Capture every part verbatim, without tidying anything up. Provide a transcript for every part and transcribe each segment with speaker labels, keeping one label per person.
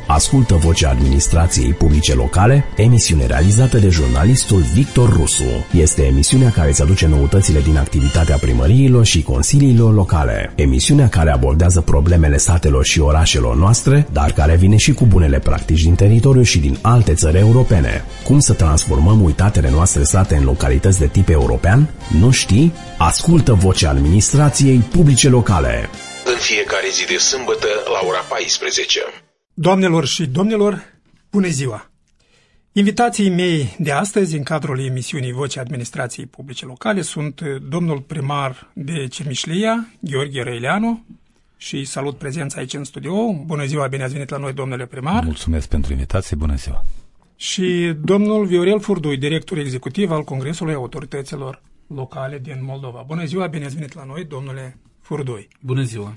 Speaker 1: Ascultă Vocea Administrației Publice Locale, emisiune realizată de jurnalistul Victor Rusu. Este emisiunea care îți aduce noutățile din activitatea primăriilor și consiliilor locale. Emisiunea care abordează problemele satelor și orașelor noastre, dar care vine și cu bunele practici din teritoriu și din alte țări europene. Cum să transformăm uitatele noastre sate în localități de tip european? Nu știi? Ascultă Vocea Administrației Publice Locale.
Speaker 2: În fiecare zi de sâmbătă la ora paisprezece.
Speaker 3: Doamnelor și domnilor, bună ziua! Invitații mei de astăzi, în cadrul emisiunii Vocea Administrației Publice Locale, sunt domnul primar de Cermișlia, Gheorghe Răileanu, și salut prezența aici în studio. Bună ziua, bine ați venit la noi, domnule primar!
Speaker 4: Mulțumesc pentru invitație, bună ziua!
Speaker 3: Și domnul Viorel Furdui, director executiv al Congresului Autorităților Locale din Moldova. Bună ziua, bine ați venit la noi, domnule Furdui!
Speaker 5: Bună ziua!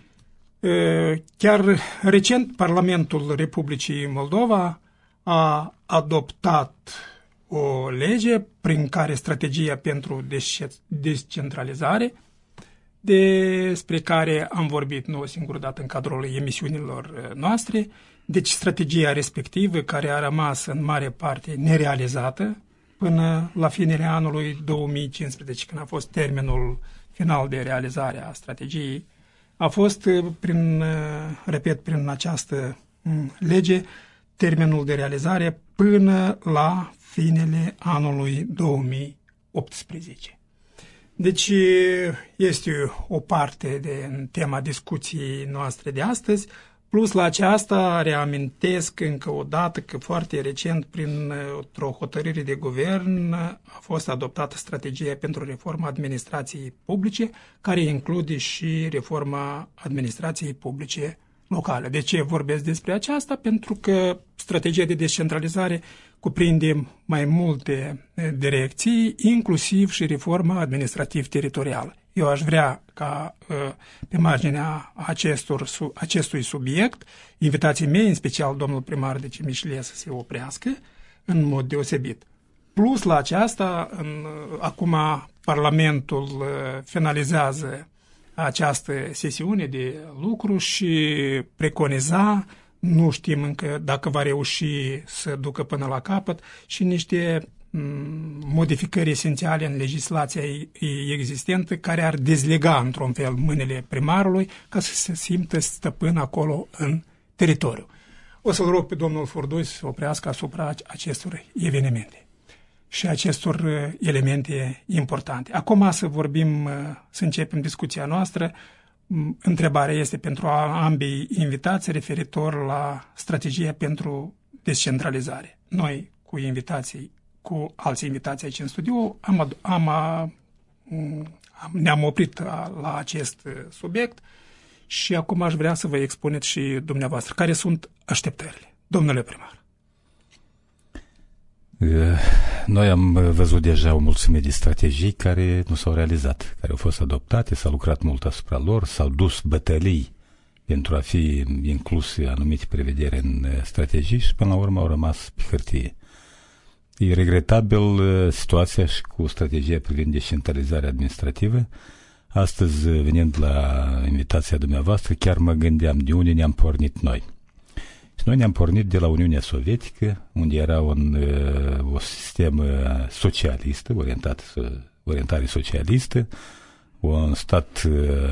Speaker 3: Chiar recent, Parlamentul Republicii Moldova a adoptat o lege prin care strategia pentru descentralizare, despre care am vorbit nu o singură dată în cadrul emisiunilor noastre, deci strategia respectivă care a rămas în mare parte nerealizată până la finele anului două mii cincisprezece, când a fost termenul final de realizare a strategiei, a fost, prin, repet, prin această lege, termenul de realizare până la finele anului două mii optsprezece. Deci este o parte de tema discuției noastre de astăzi, plus la aceasta reamintesc încă o dată că foarte recent, prin o hotărâre de guvern, a fost adoptată strategia pentru reforma administrației publice, care include și reforma administrației publice locale. De ce vorbesc despre aceasta? Pentru că strategia de descentralizare cuprinde mai multe direcții, inclusiv și reforma administrativ-teritorială. Eu aș vrea ca pe marginea acestor, acestui subiect, invitații mei, în special domnul primar de Cermișlia, să se oprească în mod deosebit. Plus la aceasta, în, acum Parlamentul finalizează această sesiune de lucru și preconiza, nu știm încă dacă va reuși să ducă până la capăt, și niște modificări esențiale în legislația existentă care ar dezlega într-un fel mâinile primarului ca să se simtă stăpân acolo în teritoriu. O să-l rog pe domnul Furdui să se oprească asupra acestor evenimente și acestor elemente importante. Acum să vorbim, să începem discuția noastră. Întrebarea este pentru ambii invitați referitor la strategia pentru descentralizare. Noi, cu invitații cu alți invitații aici în studio, am, am, am, ne-am oprit la acest subiect și acum aș vrea să vă expuneți și dumneavoastră care sunt așteptările. Domnule primar.
Speaker 4: Noi am văzut deja o mulțime de strategii care nu s-au realizat, care au fost adoptate, s-a lucrat mult asupra lor, s-au dus bătălii pentru a fi incluse anumite prevederi în strategii și până la urmă au rămas pe hârtie. E regretabil situația și cu strategia privind descentralizarea administrativă. Astăzi, venind la invitația dumneavoastră, chiar mă gândeam de unde ne-am pornit noi. Și noi ne-am pornit de la Uniunea Sovietică, unde era un o sistem socialist, orientat, orientare socialistă, un stat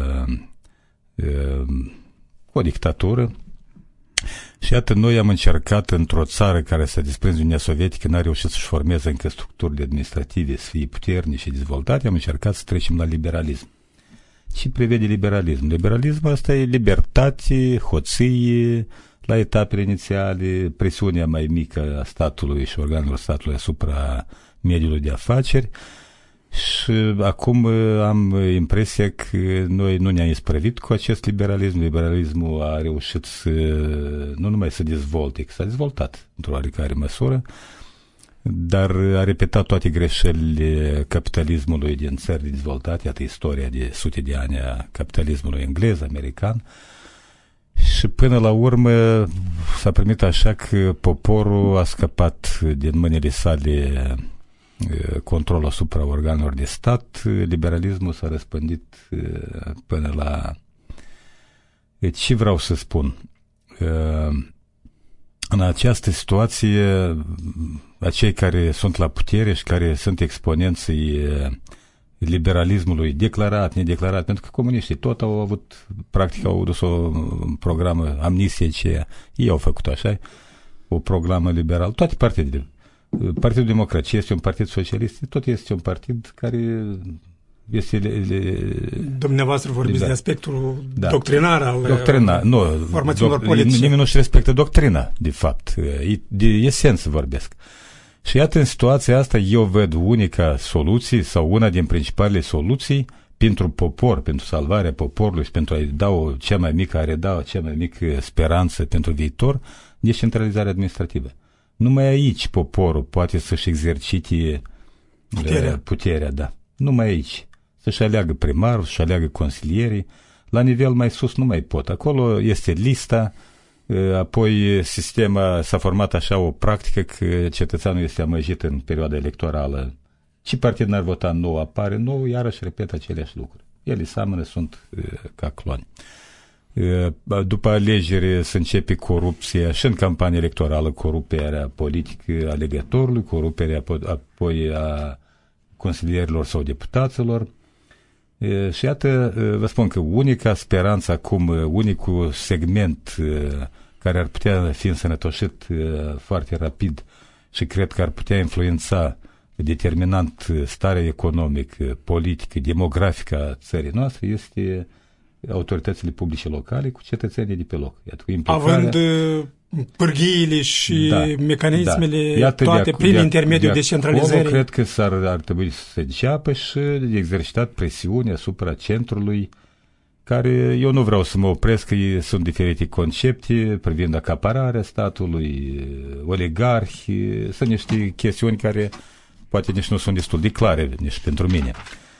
Speaker 4: cu o dictatură. Și iată, noi am încercat într-o țară care s-a desprins din Uniunea Sovietică, n-a reușit să-și formeze încă structurile administrative, să fie puternice și dezvoltate, am încercat să trecem la liberalism. Ce prevede liberalism? Liberalismul asta e libertate, hoție, la etapele inițiale, presiunea mai mică a statului și organelor statului asupra mediului de afaceri. Și acum am impresia că noi nu ne-am isprăvit cu acest liberalism. Liberalismul a reușit să, nu numai să dezvolte, că s-a dezvoltat într-o oarecare măsură, dar a repetat toate greșelile capitalismului din țări dezvoltate, iată istoria de sute de ani a capitalismului englez, american. Și până la urmă s-a primit așa că poporul a scăpat din mâinile sale control asupra organelor de stat, liberalismul s-a răspândit până la... Ce vreau să spun? în această situație, acei care sunt la putere și care sunt exponenții liberalismului declarat, nedeclarat, pentru că comuniștii tot au avut, practic au dus o programă amnistie, ce ei au făcut așa, o programă liberală, toate partidele. Partidul Democrației este un partid socialist, tot este un partid care este... Le, le,
Speaker 3: Dumneavoastră vorbiți
Speaker 4: da.
Speaker 3: de aspectul
Speaker 4: da.
Speaker 3: doctrinar al
Speaker 4: Doctrina, nu,
Speaker 3: formațiunilor
Speaker 4: doc,
Speaker 3: politice.
Speaker 4: Nimeni nu-și respectă doctrina, de fapt, de esență vorbesc. Și iată, în situația asta, eu văd unica soluție sau una din principalele soluții pentru popor, pentru salvarea poporului și pentru a-i da o cea mai mică, a reda o cea mai mică speranță pentru viitor, descentralizarea administrativă. Numai aici poporul poate să-și exercite
Speaker 3: puterea.
Speaker 4: puterea, da. Numai aici. Să-și aleagă primarul, să-și aleagă consilierii. La nivel mai sus nu mai pot. Acolo este lista, apoi sistema s-a format așa o practică că cetățeanul este amăjit în perioada electorală. Ce partid n-ar vota nou, apare nou, iarăși repetă aceleași lucruri. Ele seamănă, sunt ca cloni. După alegere se începe corupția și în campanie electorală, coruperea politică a alegătorului, coruperea apoi a consilierilor sau deputaților. Și iată, vă spun că unica speranță acum, unicul segment care ar putea fi însănătoșit foarte rapid și cred că ar putea influența determinant starea economică, politică, demografică a țării noastre este autoritățile publice locale cu cetățenii de pe loc. Iată, cu implicarea...
Speaker 3: Având pârghiile și
Speaker 4: da,
Speaker 3: mecanismele,
Speaker 4: da.
Speaker 3: toate
Speaker 4: de,
Speaker 3: prin
Speaker 4: de,
Speaker 3: intermediul
Speaker 4: de
Speaker 3: descentralizării.
Speaker 4: Acolo cred că s-ar, ar trebui să înceapă și de exercitat presiune asupra centrului, care eu nu vreau să mă opresc, că sunt diferite concepte privind acapararea statului, oligarhi, sunt niște chestiuni care poate nici nu sunt destul de clare, nici pentru mine.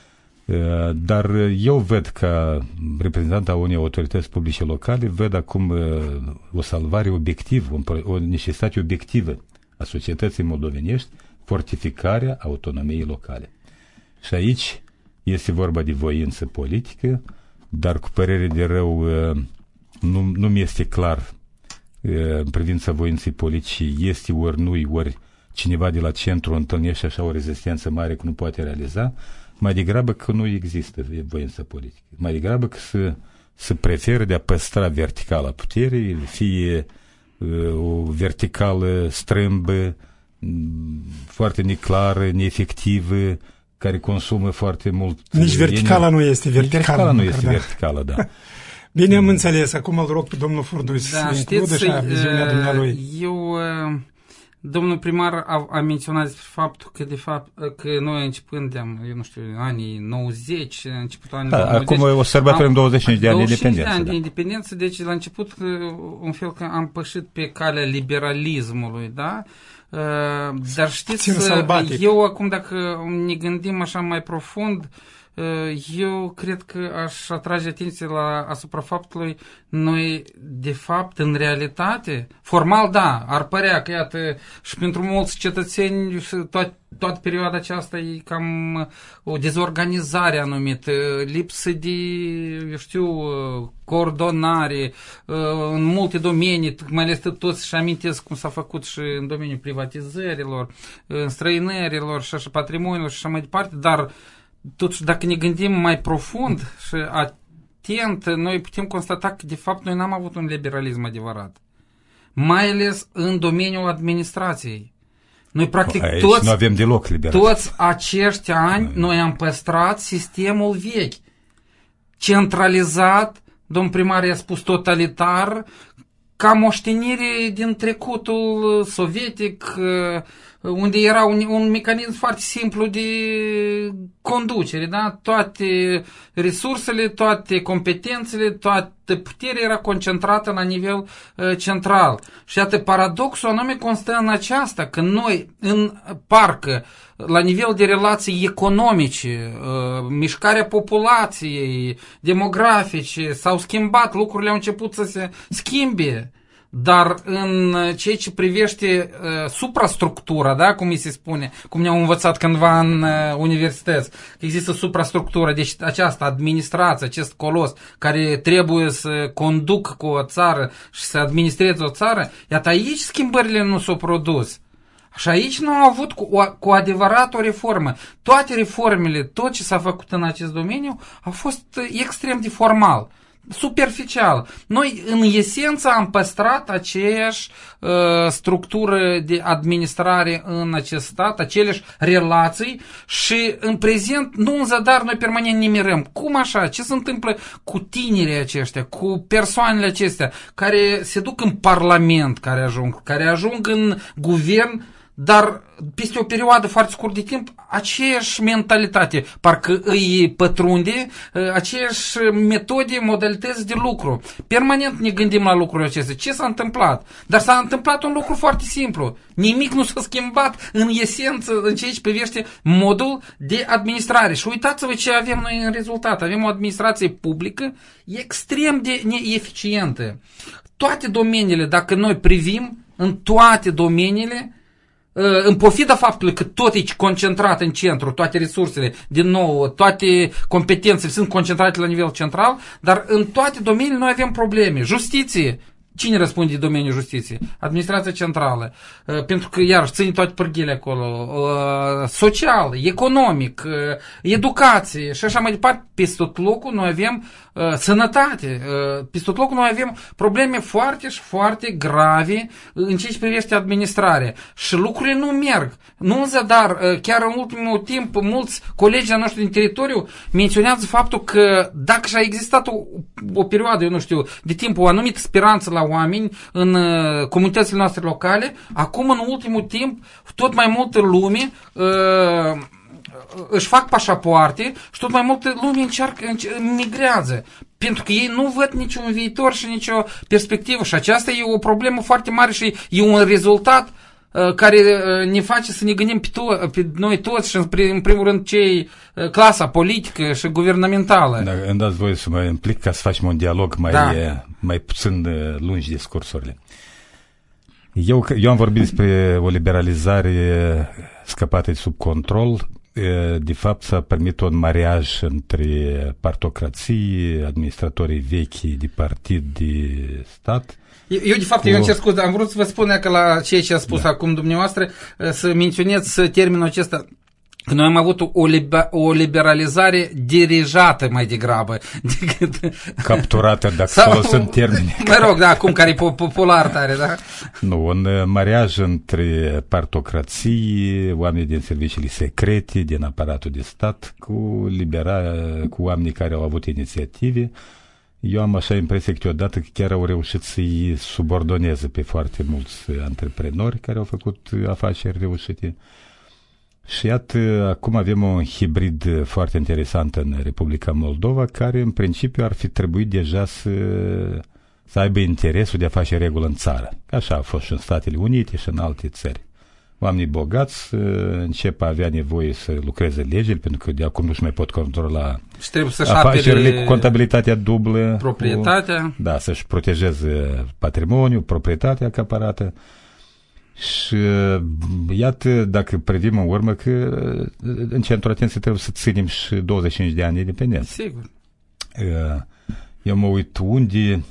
Speaker 4: Dar eu văd ca reprezentant a unei autorități publice locale, văd acum o salvare obiectivă, o necesitate obiectivă a societății moldovenești, fortificarea autonomiei locale. Și aici este vorba de voință politică, dar cu părere de rău nu, nu mi este clar în privința voinței politice, este ori nu, ori cineva de la centru întâlnește așa o rezistență mare că nu poate realiza, mai degrabă că nu există voință politică. Mai degrabă că să, să preferă de a păstra verticala puterii, fie uh, o verticală strâmbă, foarte neclară, neefectivă, care consumă foarte mult...
Speaker 3: Nici verticala nu este verticală.
Speaker 4: Verticala nu este verticală, da.
Speaker 3: Bine, am înțeles. Acum îl rog pe domnul Furduș
Speaker 5: da,
Speaker 3: să includă și viziunea dumnealui.
Speaker 5: Eu... Domnul primar a, a menționat despre faptul că, de fapt, că noi începând de, eu nu știu, anii nouăzeci, începutul anii
Speaker 4: da,
Speaker 5: nouăzeci...
Speaker 4: Acum o sărbătorim douăzeci și cinci de ani de independență.
Speaker 5: douăzeci și cinci de ani
Speaker 4: da.
Speaker 5: de independență, deci la început, un fel că am pășit pe calea liberalismului, da? Dar știți, eu acum, dacă ne gândim așa mai profund, eu cred că aș atrage atenție la, asupra faptului noi, de fapt, în realitate, formal, da, ar părea că, iată, și pentru mulți cetățeni toat, toată perioada aceasta e cam o dezorganizare anumită, lipsă de, eu știu, coordonare în multe domenii, mai ales toți și amintesc cum s-a făcut și în domeniul privatizărilor, înstrăinărilor și așa, patrimoniilor și așa mai departe, dar totuși, dacă ne gândim mai profund și atent, noi putem constata că, de fapt, noi n-am avut un liberalism adevărat. Mai ales în domeniul administrației. Noi, practic,
Speaker 4: aici
Speaker 5: toți,
Speaker 4: nu avem deloc liberalism.
Speaker 5: toți acești ani noi. noi am păstrat sistemul vechi. Centralizat, domn primar i-a spus totalitar, ca moștenire din trecutul sovietic, unde era un, un mecanism foarte simplu de conducere, da? Toate resursele, toate competențele, toată puterea era concentrată la nivel uh, central. Și iată, paradoxul anume constă în aceasta, că noi, în parcă, la nivel de relații economice, uh, mișcarea populației, demografice, s-au schimbat, lucrurile au început să se schimbe. dar în ceea ce privește uh, suprastructura, da, cum îi se spune, cum ne-au învățat cândva în uh, universități, că există suprastructură, deci această administrație, acest colos care trebuie să conducă cu o țară și să administreze o țară, iată aici schimbările nu s-au produs. Și aici nu au avut cu, cu adevărat o reformă. Toate reformele, tot ce s-a făcut în acest domeniu, a fost extrem de formal, superficial. Noi, în esență, am păstrat aceeași uh, structură de administrare în acest stat, aceleași relații și, în prezent, nu în zadar, noi permanent ne mirăm. Cum așa? Ce se întâmplă cu tinerii aceștia, cu persoanele acestea, care se duc în parlament, care ajung, care ajung în guvern, dar peste o perioadă foarte scurt de timp, aceeași mentalitate, parcă îi pătrunde, aceeași metode, modalități de lucru. Permanent ne gândim la lucrurile acestea. Ce s-a întâmplat? Dar s-a întâmplat un lucru foarte simplu. Nimic nu s-a schimbat în esență în ceea ce privește modul de administrare. Și uitați-vă ce avem noi în rezultat. Avem o administrație publică extrem de neeficientă. Toate domeniile, dacă noi privim, în toate domeniile, în pofida faptului că tot e concentrat în centru, toate resursele, din nou, toate competențele sunt concentrate la nivel central, dar în toate domeniile noi avem probleme. Justiție. Cine răspunde de domeniul justiției? Administrația centrală. Pentru că, iarăși, ține toate pârghile acolo. Social, economic, educație și așa mai departe. Peste tot locul noi avem sănătate. Peste tot locul noi avem probleme foarte și foarte grave în ceea ce privește administrarea. Și lucrurile nu merg. Nu în zadar, chiar în ultimul timp, mulți colegi noștri din teritoriu menționează faptul că dacă și-a existat o, o perioadă, eu nu știu, de timp, o anumită speranță la oameni în uh, comunitățile noastre locale, acum în ultimul timp tot mai multă lume uh, își fac pașapoarte și tot mai multă lume încearcă, migrează. Pentru că ei nu văd niciun viitor și nicio perspectivă și aceasta e o problemă foarte mare și e un rezultat uh, care uh, ne face să ne gândim pe, to- pe noi toți și în, prim, în primul rând cei uh, clasa politică și guvernamentală.
Speaker 4: Dacă îmi dați voie să mă implic ca să facem un dialog mai, da. mai puțin lungi discursurile. Eu, eu am vorbit despre o liberalizare scăpată de sub control. De fapt, s-a permis un mariaj între partocrații, administratorii vechi de partid, de stat.
Speaker 5: Eu, de fapt, cu... eu încerc scuze, am vrut să vă spun că la ceea ce a spus da. acum dumneavoastră, să menționez termenul acesta, că noi am avut o, liber, o liberalizare dirijată mai degrabă decât...
Speaker 4: Capturată, dacă folosim termeni.
Speaker 5: Mă rog, da, acum care e popular tare, da?
Speaker 4: Nu, un mariaj între partocrații, oameni din serviciile secrete, din aparatul de stat, cu, libera, cu oamenii care au avut inițiative. Eu am așa impresia câteodată că chiar au reușit să-i subordoneze pe foarte mulți antreprenori care au făcut afaceri reușite. Și iată, acum avem un hibrid foarte interesant în Republica Moldova, care în principiu ar fi trebuit deja să, să aibă interesul de a face regulă în țară. Așa a fost și în Statele Unite și în alte țări. Oamenii bogați încep a avea nevoie să lucreze legile, pentru că de acum nu-și mai pot controla afacerile cu contabilitatea dublă.
Speaker 5: Proprietatea.
Speaker 4: Cu, da, să-și protejeze patrimoniul, proprietatea acaparată. Și iată, dacă privim în urmă, că în centrul atenției trebuie să ținem și douăzeci și cinci de ani de independență.
Speaker 5: Sigur.
Speaker 4: Eu mă uit unde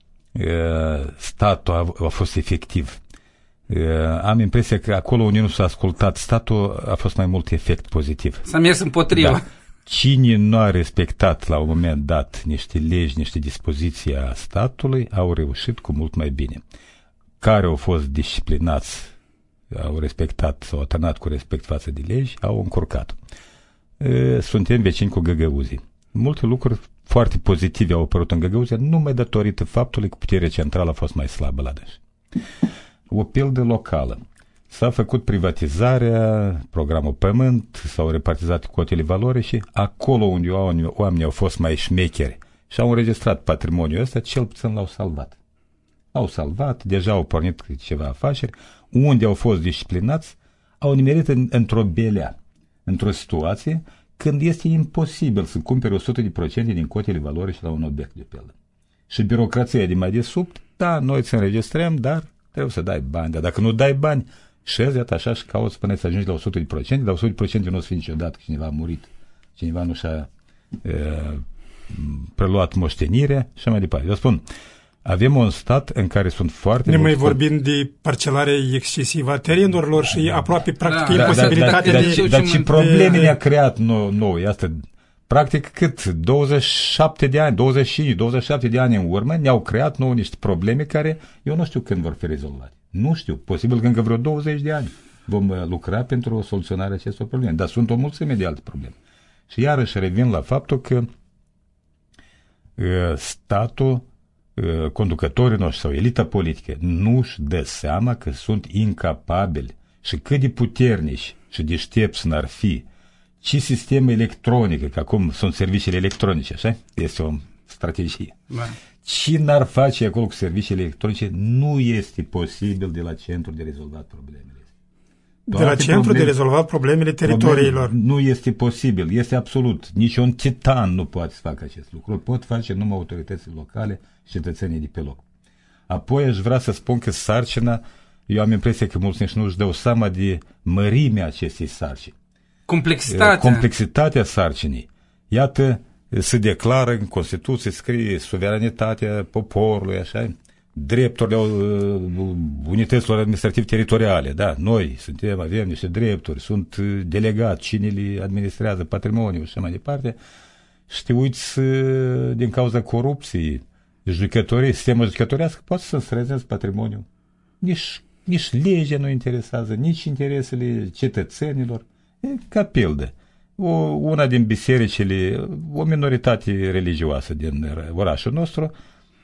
Speaker 4: statul a, a fost efectiv. Am impresia că acolo unde nu s-a ascultat statul a fost mai mult efect pozitiv.
Speaker 5: S-a mers împotriva. Da.
Speaker 4: Cine nu a respectat la un moment dat niște legi, niște dispoziții a statului, au reușit cu mult mai bine. Care au fost disciplinați, au respectat, s-au atârnat cu respect față de legi, au încurcat. Suntem vecini cu găgăuzii. Multe lucruri foarte pozitive au apărut în Găgăuzia, numai datorită faptului că puterea centrală a fost mai slabă la dâns. O pildă locală. S-a făcut privatizarea, programul Pământ, s-au repartizat cotele valori și acolo unde oamenii au fost mai șmecheri și au înregistrat patrimoniul ăsta, cel puțin l-au salvat. Au salvat, deja au pornit ceva afaceri, unde au fost disciplinați, au nimerit în, într-o belea, într-o situație când este imposibil să cumperi o sută la sută din cotele valori și la un obiect de pildă. Și birocrația de mai de sub da, noi îți înregistrăm, dar trebuie să dai bani. Dar dacă nu dai bani, șezi, iată așa și cauți până să ajungi la o sută la o sută la o sută nu o să fie niciodată că cineva a murit, cineva nu și-a e, preluat moștenire și mai departe. Eu spun, avem un stat în care sunt foarte
Speaker 3: ne
Speaker 4: mulți...
Speaker 3: mai vorbim de parcelare excesivă a terenurilor și da. aproape practic
Speaker 4: da,
Speaker 3: imposibilitatea
Speaker 4: da, da,
Speaker 3: de...
Speaker 4: Dar, dar ce probleme ne-a creat nou, nou, asta, practic cât? douăzeci și șapte de ani, douăzeci și cinci, douăzeci și șapte de ani în urmă ne-au creat nouă niște probleme care eu nu știu când vor fi rezolvate. Nu știu, posibil că încă vreo douăzeci de ani vom lucra pentru soluționarea acestor probleme, dar sunt o mulțime de alte probleme. Și iarăși revin la faptul că uh, statul, uh, conducătorii noștri sau elita politică nu își dă seama că sunt incapabili și cât de puternici și deștepți n-ar fi și sisteme electronice, că acum sunt serviciile electronice, așa? Este o strategie. Da. Ce n-ar face acolo cu serviciile electronice, nu este posibil de la centru de rezolvat problemele.
Speaker 3: De la centru probleme, de rezolvat problemele teritoriilor.
Speaker 4: Probleme, nu este posibil, este absolut. Nici un titan nu poate să facă acest lucru. Pot face numai autoritățile locale și cetățenii de pe loc. Apoi aș vrea să spun că sarcina, eu am impresia că mulți nici nu își dau seama de mărimea acestei sarcini.
Speaker 5: Complexitatea.
Speaker 4: Complexitatea sarcinii. Iată, se declară în Constituție, scrie suveranitatea poporului, așa, drepturile uh, unităților administrative teritoriale. Da, noi suntem, avem niște drepturi, sunt delegați, cine le administrează patrimoniul și mai departe. Și te uiți uh, din cauza corupției, judecătorii, sistemul judecătorească poate să înstrăzeze patrimoniul. Nici, nici legea nu interesează, nici interesele cetățenilor. E ca pildă. O, una din bisericile, o minoritate religioasă din orașul nostru,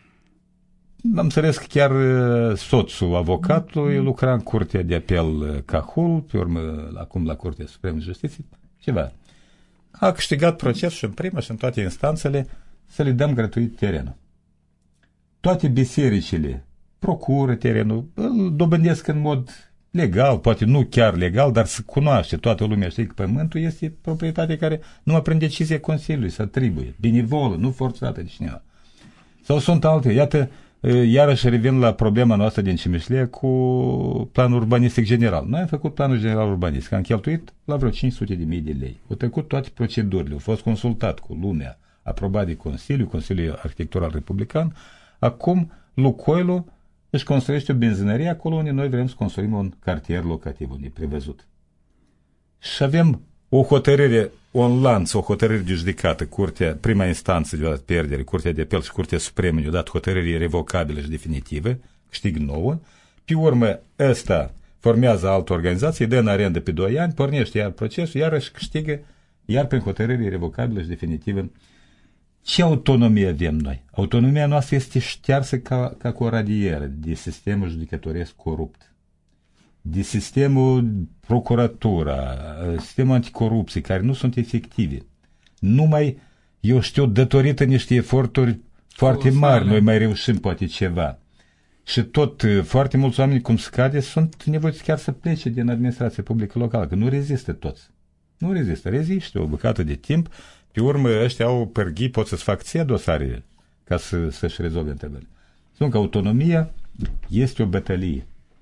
Speaker 4: am înțeles că chiar soțul avocatului lucra în Curtea de Apel Cahul, pe urmă acum la Curtea Supremă de Justiție, ceva. A câștigat procesul și în prima și în toate instanțele să le dăm gratuit terenul. Toate bisericile procură terenul, îl dobândesc în mod legal, poate nu chiar legal, dar să cunoaște toată lumea, știe că pământul este proprietate care numai prin decizia Consiliului se atribuie, benevolă, nu forțată de cineva. Sau sunt alte, iată, iarăși revin la problema noastră din Cimișlie cu planul urbanistic general. Noi am făcut planul general urbanistic, am cheltuit la vreo cinci sute de mii de lei. Au trecut toate procedurile, au fost consultat cu lumea, aprobat de Consiliu, Consiliul Arhitectural Republican. Acum Lucoilul își construiește o benzinărie acolo unde noi vrem să construim un cartier locativ, unde e prevăzut. Și avem o hotărâre, un lanț, o hotărâre de judecată, curtea, prima instanță de dat pierdere, Curtea de Apel și Curtea Supremă ne-au dat hotărâre revocabilă și definitivă, câștig nouă, pe urmă ăsta formează altă organizație, dă în arendă pe doi ani, pornește iar procesul, iarăși câștigă, iar prin hotărâre revocabilă și definitivă. Ce autonomie avem noi? Autonomia noastră este ștearsă ca, ca cu o radieră de sistemul judecătoresc corupt, de sistemul procuratura, sistemul anticorupție, care nu sunt efective. Numai, eu știu, datorită niște eforturi foarte mari, noi mai reușim poate ceva. Și tot foarte mulți oameni, cum scade, sunt nevoiți chiar să plece din administrația publică locală, că nu rezistă toți. Nu rezistă, rezistă o bucată de timp. Pe urmă, ăștia au pârghii, pot să-ți fac ție dosare ca să, să-și rezolve întrebările. Spun că autonomia este o bătălie.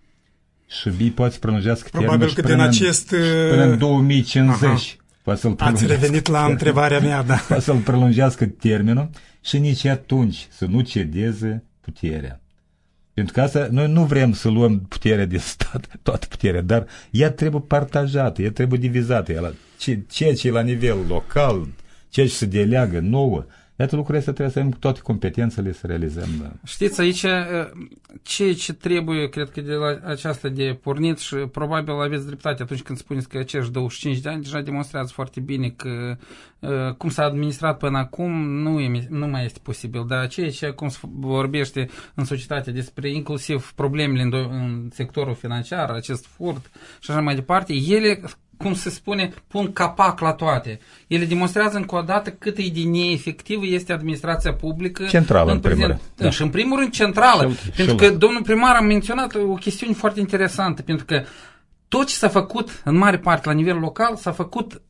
Speaker 4: Și bii poate să prelungească
Speaker 3: probabil că din acest...
Speaker 4: până în două mii cincizeci. Poate să-l
Speaker 3: ați revenit la întrebarea mea, da.
Speaker 4: Poate să-l prelungească termenul și nici atunci să nu cedeze puterea. Pentru că asta, noi nu vrem să luăm puterea de stat, toată puterea, dar ea trebuie partajată, ea trebuie divizată. Ea la, ce, ceea ce e la nivel local, ceea ce se deleagă nouă, iată lucrurile astea trebuie să avem toate competențele să realizăm.
Speaker 5: Știți, aici ceea ce trebuie, cred că de la aceasta de pornit și probabil aveți dreptate atunci când spuneți că acești douăzeci și cinci de ani deja demonstrează foarte bine că cum s-a administrat până acum nu, e, nu mai este posibil, dar ceea ce cum se vorbește în societate despre inclusiv problemele în, în sectorul financiar, acest furt și așa mai departe, ele, cum se spune, pun capac la toate. Ele demonstrează încă o dată cât e de neefectivă este administrația publică.
Speaker 4: Centrală, în, în primul rând.
Speaker 5: Da. Și în primul rând centrală. Și, pentru și că domnul primar a menționat o chestiune foarte interesantă, pentru că tot ce s-a făcut, în mare parte, la nivel local, s-a făcut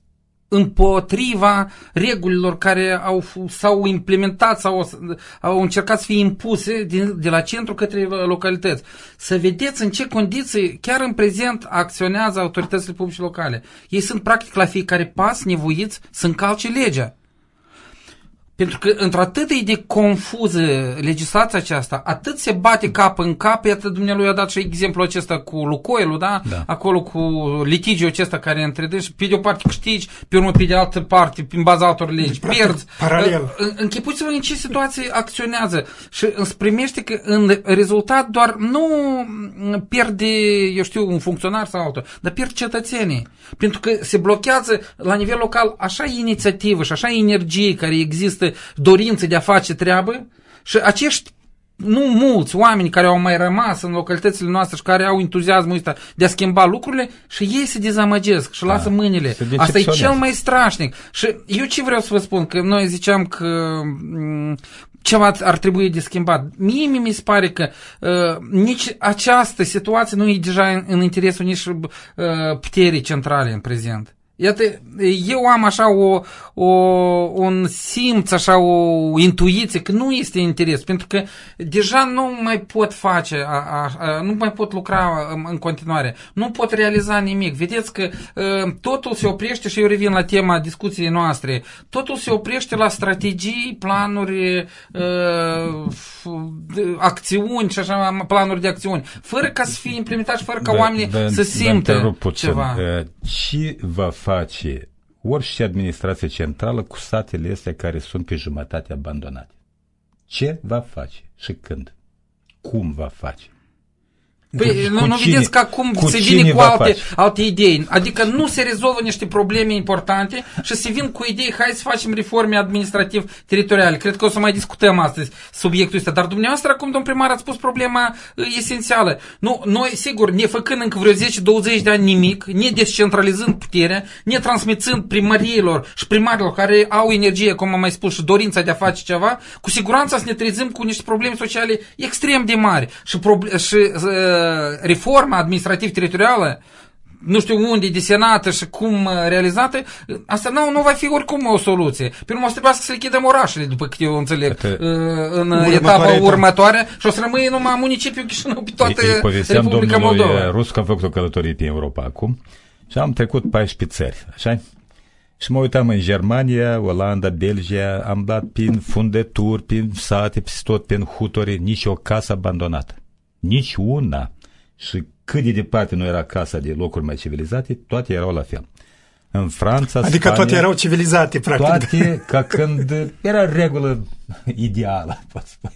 Speaker 5: împotriva regulilor care au, s-au implementat sau au încercat să fie impuse din, de la centru către localități. Să vedeți în ce condiții chiar în prezent acționează autoritățile publice locale. Ei sunt practic la fiecare pas nevoiți să încalce legea. Pentru că într-atât de confuză legislația aceasta, atât se bate cap în cap, iată dumnealui a dat și exemplul acesta cu Lukoilul, da? Da. Acolo cu litigiul acesta care între dâns, pe de o parte câștigi, pe urmă pe de altă parte, prin baza altor legi, pierzi.
Speaker 3: Paralel.
Speaker 5: Închipuiți-vă în ce situație acționează și îți primește că în rezultat doar nu pierde, eu știu, un funcționar sau altul, dar pierd cetățenii. Pentru că se blochează la nivel local așa inițiativă și așa energie care există, dorință de a face treabă și acești, nu mulți oameni care au mai rămas în localitățile noastre și care au entuziasmul ăsta de a schimba lucrurile și ei se dezamăgesc și lasă da, mănile. Asta e cel mai strașnic. Și eu ce vreau să vă spun? Că noi ziceam că m- ceva ar trebui de schimbat. Mie mi se pare că uh, nici această situație nu e deja în, în interesul nici uh, puterii centrale în prezent. Iată, eu am așa o, o, un simț, așa o intuiție că nu este interes, pentru că deja nu mai pot face, a, a, a, nu mai pot lucra în, în continuare, nu pot realiza nimic. Vedeți că a, totul se oprește și eu revin la tema discuției noastre, totul se oprește la strategii, planuri, a, acțiuni și așa, planuri de acțiuni, fără ca să fie implementat și fără ca da, oamenii da, să simtă ceva.
Speaker 4: Ce va face orice administrație centrală cu satele astea care sunt pe jumătate abandonate? Ce va face și când? Cum va face?
Speaker 5: Păi nu, nu vedeți că acum se vine cu alte, alte idei. Adică nu se rezolvă niște probleme importante și se vin cu idei, hai să facem reforme administrativ-teritoriale. Cred că o să mai discutăm astăzi subiectul ăsta. Dar dumneavoastră, acum, domn primar, ați spus problema esențială. Nu, noi, sigur, ne făcând încă vreo zece douăzeci de ani nimic, ne descentralizând puterea, ne transmițând primăriilor și primarilor care au energie, cum am mai spus, și dorința de a face ceva, cu siguranță să ne trezim cu niște probleme sociale extrem de mari. Și, proble- și uh, reforma administrativ-teritorială, nu știu unde, desenată și cum realizată, asta nu, nu va fi oricum o soluție. Pe urmă o să trebuiască să lichidăm orașele, după cât eu înțeleg, Ate, în etapa următoare și o să rămâie numai municipiul Chișinău pe toată Republica Moldova.
Speaker 4: Rus că am făcut o călătorie pe Europa acum și am trecut paisprezece țări, așa? Și mă uitam în Germania, Olanda, Belgia, am dat prin fundături, prin sate, peste tot, prin huturi, nici o casă abandonată. Nici una. Și cât de departe nu era casa de locuri mai civilizate, toate erau la fel. În Franța,
Speaker 3: adică
Speaker 4: Spania,
Speaker 3: toate erau civilizate, practic.
Speaker 4: Toate ca când era regulă ideală, pot spune.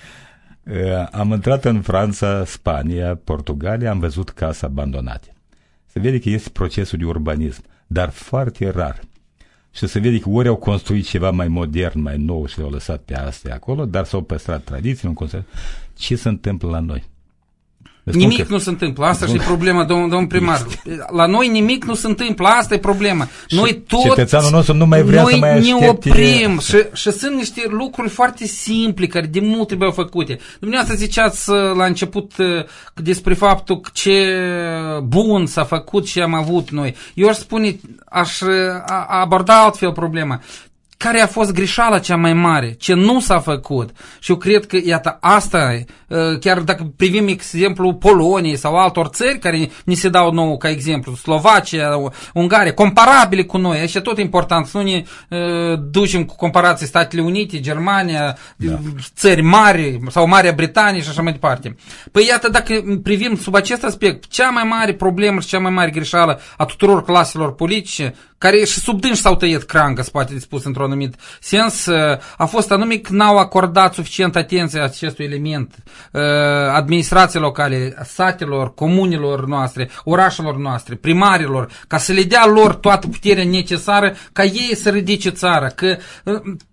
Speaker 4: Am intrat în Franța, Spania, Portugalia, am văzut case abandonate. Se vede că este procesul de urbanism, dar foarte rar. Și se vede că ori au construit ceva mai modern, mai nou și le-au lăsat pe astea acolo, dar s-au păstrat tradiții. Ce se întâmplă la noi?
Speaker 5: Nimic nu se întâmplă. Asta și e problema, domn, domn primar. La noi nimic nu se întâmplă. Asta e problema. Noi tot...
Speaker 4: Cetățeanul nostru nu mai vrea
Speaker 5: noi
Speaker 4: să mai aștepte...
Speaker 5: ne oprim și, și sunt niște lucruri foarte simple care de mult trebuiau făcute. Dumneavoastră ziceați la început despre faptul ce bun s-a făcut și am avut noi. Eu aș spune, aș aborda altfel problema. Care a fost greșeala cea mai mare? Ce nu s-a făcut? Și eu cred că, iată, asta, chiar dacă privim exemplul Poloniei sau altor țări care ni se dau nou ca exemplu, Slovacia, Ungaria, comparabile cu noi, și tot important, să nu ne uh, ducem cu comparații Statele Unite, Germania, da. Țări mari sau Marea Britanie și așa mai departe. Păi iată, dacă privim sub acest aspect, cea mai mare problemă și cea mai mare greșeală a tuturor claselor politice, care și sub dânși s-au tăiet crangă, se poate spus într-un anumit sens, a fost anume că n-au acordat suficient atenție acestui element. Administrației locale, satelor, comunilor noastre, orașelor noastre, primarilor, ca să le dea lor toată puterea necesară ca ei să ridice țara. Că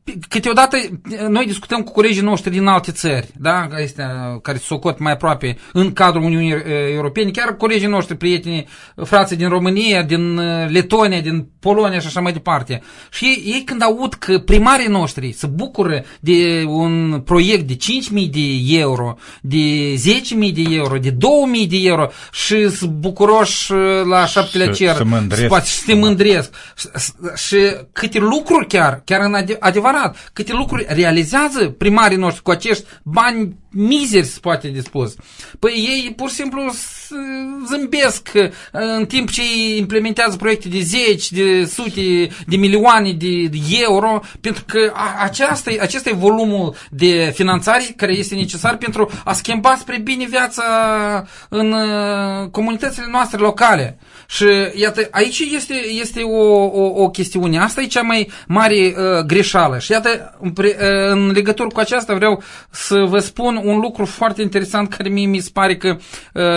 Speaker 5: câteodată noi discutăm cu colegii noștri din alte țări, da? Astea, care se socot mai aproape în cadrul Uniunii Europene, chiar colegii noștri, prieteni, frații din România, din Letonia, din Polonia și așa mai departe. Și ei când aud că primarii noștri se bucură de un proiect de cinci mii de euro, de zece mii de euro, de două mii de euro și sunt bucuroși la șaptelea cer,
Speaker 4: se mândresc,
Speaker 5: și se mândresc. Și câte lucruri chiar, chiar în adevărat, câte lucruri realizează primarii noștri cu acești bani mizeri, se poate dispus. Păi ei pur și simplu zâmbesc în timp ce implementează proiecte de zeci, de sute, de milioane de euro, pentru că aceasta, acesta e volumul de finanțare care este necesar pentru a schimba spre bine viața în comunitățile noastre locale. Și iată, aici este, este o, o, o chestiune. Asta e cea mai mare uh, greșeală. Și iată, în, pre, uh, în legătură cu aceasta vreau să vă spun un lucru foarte interesant care mie mi se pare că uh,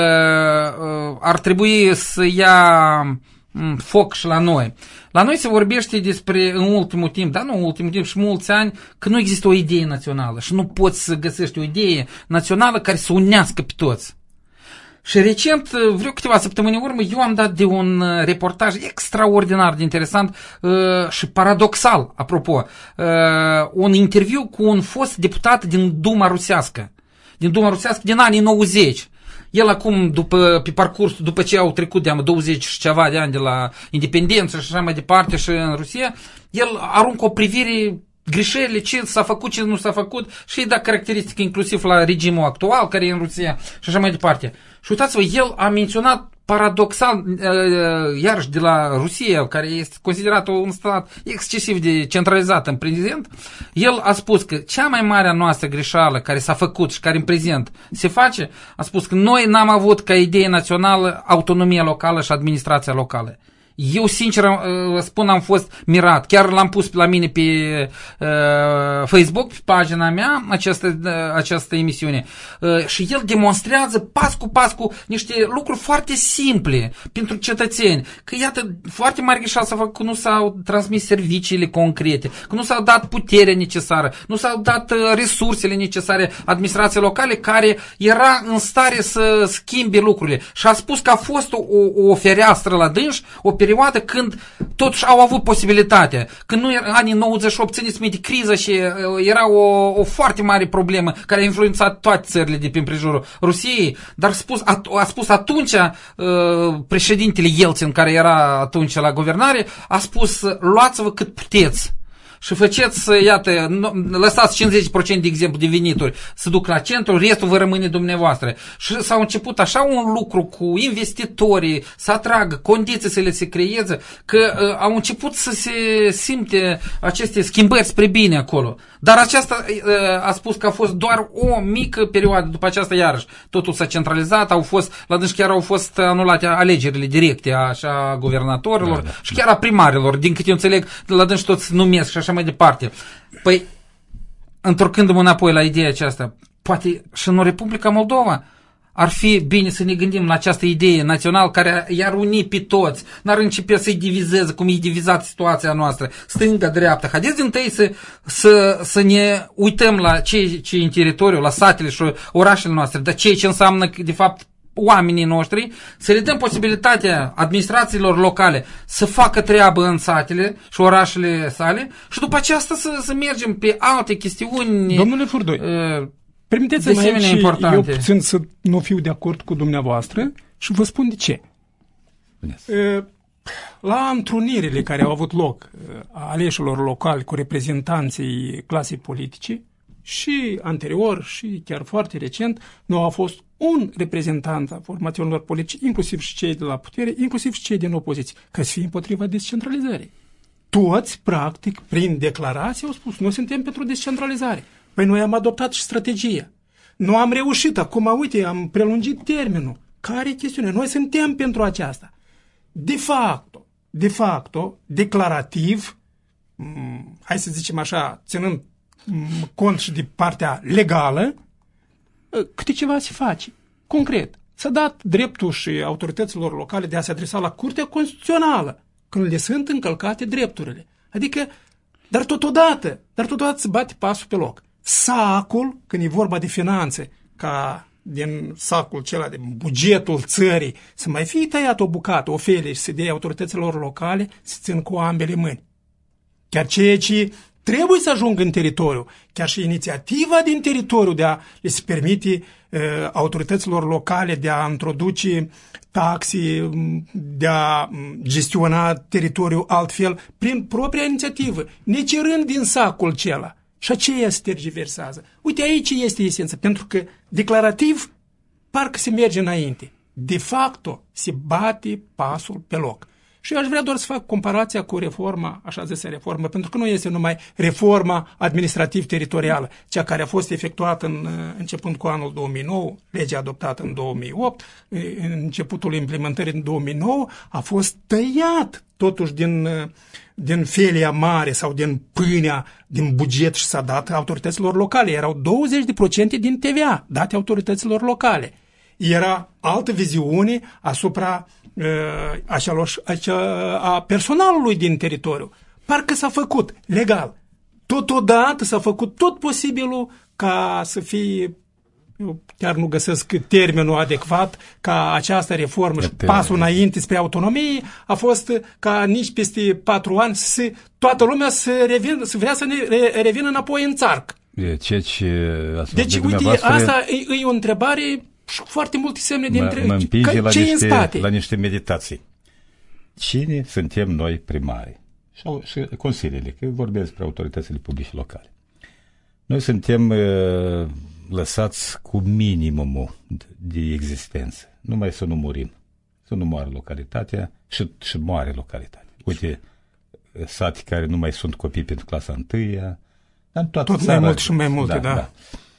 Speaker 5: uh, ar trebui să ia um, foc și la noi. La noi se vorbește despre, în ultimul timp, dar nu în ultimul timp și mulți ani, că nu există o idee națională și nu poți să găsești o idee națională care să unească pe toți. Și recent, vreo câteva săptămâni în urmă, eu am dat de un reportaj extraordinar de interesant uh, și paradoxal, apropo, uh, un interviu cu un fost deputat din Duma Rusească, din Duma Rusească din anii nouăzeci. El acum, după, pe parcurs, după ce au trecut de douăzeci și ceva de ani de la independență și așa mai departe și în Rusia, el aruncă o privire greșelile, ce s-a făcut, ce nu s-a făcut și îi da caracteristică inclusiv la regimul actual care e în Rusia și așa mai departe. Și uitați-vă, el a menționat paradoxal, iarăși de la Rusia, care este considerat un stat excesiv de centralizat în prezent, el a spus că cea mai mare a noastră greșeală care s-a făcut și care în prezent se face, a spus că noi n-am avut ca idee națională autonomia locală și administrația locală. Eu, sincer, spun, am fost mirat. Chiar l-am pus la mine pe uh, Facebook, pe pagina mea, această, uh, această emisiune. Uh, și el demonstrează pas cu pas cu niște lucruri foarte simple pentru cetățeni. Că, iată, foarte mare greșeală s-a făcut că nu s-au transmis serviciile concrete, că nu s-au dat puterea necesară, nu s-au dat uh, resursele necesare administrației locale care era în stare să schimbe lucrurile. Și a spus că a fost o, o, o fereastră la dânși, o perioadă când totuși au avut posibilitatea. Când nu era anii nouăzeci și opt, țineți minte, criză și era o, o foarte mare problemă care a influențat toate țările de prin prejurul Rusiei, dar a spus, a, a spus atunci președintele Yeltsin, care era atunci la guvernare, a spus, luați-vă cât puteți. Și faceți, iată, lăsați cincizeci la sută de exemplu de venituri să duc la centru, restul vă rămâne dumneavoastră. Și s-au început așa un lucru cu investitorii, să atragă condiții să le se creeze, că uh, au început să se simte aceste schimbări spre bine acolo. Dar aceasta uh, a spus că a fost doar o mică perioadă, după aceasta iarăși totul s-a centralizat, au fost, la dânși chiar au fost anulate alegerile directe a guvernatorilor da, da, și chiar a primarilor, din câte eu înțeleg, la dânși toți numesc și așa mai departe. Păi, întorcându-mă înapoi la ideea aceasta, poate și în Republica Moldova ar fi bine să ne gândim la această idee națională care i-ar uni pe toți, n-ar începe să-i divizeze cum e divizată situația noastră, stânga-dreapta. Haideți din tăi să, să, să ne uităm la ce, ce în teritoriu, la satele și orașele noastre, dar ceea ce înseamnă de fapt oamenii noștri, să le dăm posibilitatea administrațiilor locale să facă treabă în satele și orașele sale și după aceasta să, să mergem pe alte chestiuni.
Speaker 3: Domnule Furdoi, uh, permiteți-mi aici importante. Eu puțin să nu fiu de acord cu dumneavoastră și vă spun de ce. Yes. Uh, la întrunirile care au avut loc uh, a aleșilor locali cu reprezentanții clasei politice și anterior și chiar foarte recent, nu a fost un reprezentant a formațiunilor politice, inclusiv și cei de la putere, inclusiv și cei din opoziție, că să fie împotriva descentralizării. Toți, practic, prin declarație au spus, noi suntem pentru descentralizare. Păi noi am adoptat și strategia. Nu am reușit, acum, uite, am prelungit termenul. Care e chestiunea? Noi suntem pentru aceasta. De facto, de facto, declarativ, hai să zicem așa, ținând cont și de partea legală, câte ceva se face. Concret, s-a dat dreptul și autorităților locale de a se adresa la Curtea Constituțională când le sunt încălcate drepturile. Adică dar totodată, dar totodată se bate pasul pe loc. Sacul, când e vorba de finanțe, ca din sacul acela, de bugetul țării, să mai fie tăiat o bucată, o felie și să dea autorităților locale, să țin cu ambele mâini. Chiar ceea ce trebuie să ajungă în teritoriu, chiar și inițiativa din teritoriu de a le se permite uh, autorităților locale de a introduce taxe, de a gestiona teritoriul altfel, prin propria inițiativă, necerând din sacul acela. Și aceea se tergiversează. Uite, aici este esența, pentru că declarativ parcă se merge înainte. De facto se bate pasul pe loc. Și eu aș vrea doar să fac comparația cu reforma, așa zisă reformă, pentru că nu este numai reforma administrativ-teritorială, cea care a fost efectuată în, începând cu anul două mii nouă, legea adoptată în două mii opt, în începutul implementării în două mii nouă, a fost tăiat totuși din, din felia mare sau din pâinea, din buget și s-a dat autorităților locale. Erau douăzeci la sută din T V A date autorităților locale. Era altă viziune asupra uh, acelor, acea, a personalului din teritoriu. Parcă s-a făcut legal. Totodată s-a făcut tot posibilul ca să fie, eu chiar nu găsesc termenul adecvat, ca această reformă și pasul înainte spre autonomie a fost ca nici peste patru ani să, toată lumea să, revin, să vrea să ne revină înapoi în țarc.
Speaker 4: Ce, ce
Speaker 3: deci, uite, asta e, e o întrebare și foarte multe semne de întrebări.
Speaker 4: Mă împinge
Speaker 3: Ca,
Speaker 4: la,
Speaker 3: ce
Speaker 4: niște,
Speaker 3: în spate?
Speaker 4: la niște meditații. Cine suntem noi primarii? Și, și consiliile, că vorbesc despre autoritățile publice locale. Noi suntem uh, lăsați cu minimumul de existență. Numai să nu murim. Să nu moară localitatea și, și moare localitatea. Uite, sate care nu mai sunt copii pentru clasa întâia.
Speaker 3: Tot țara, mai mult și mai multe, da. da. da.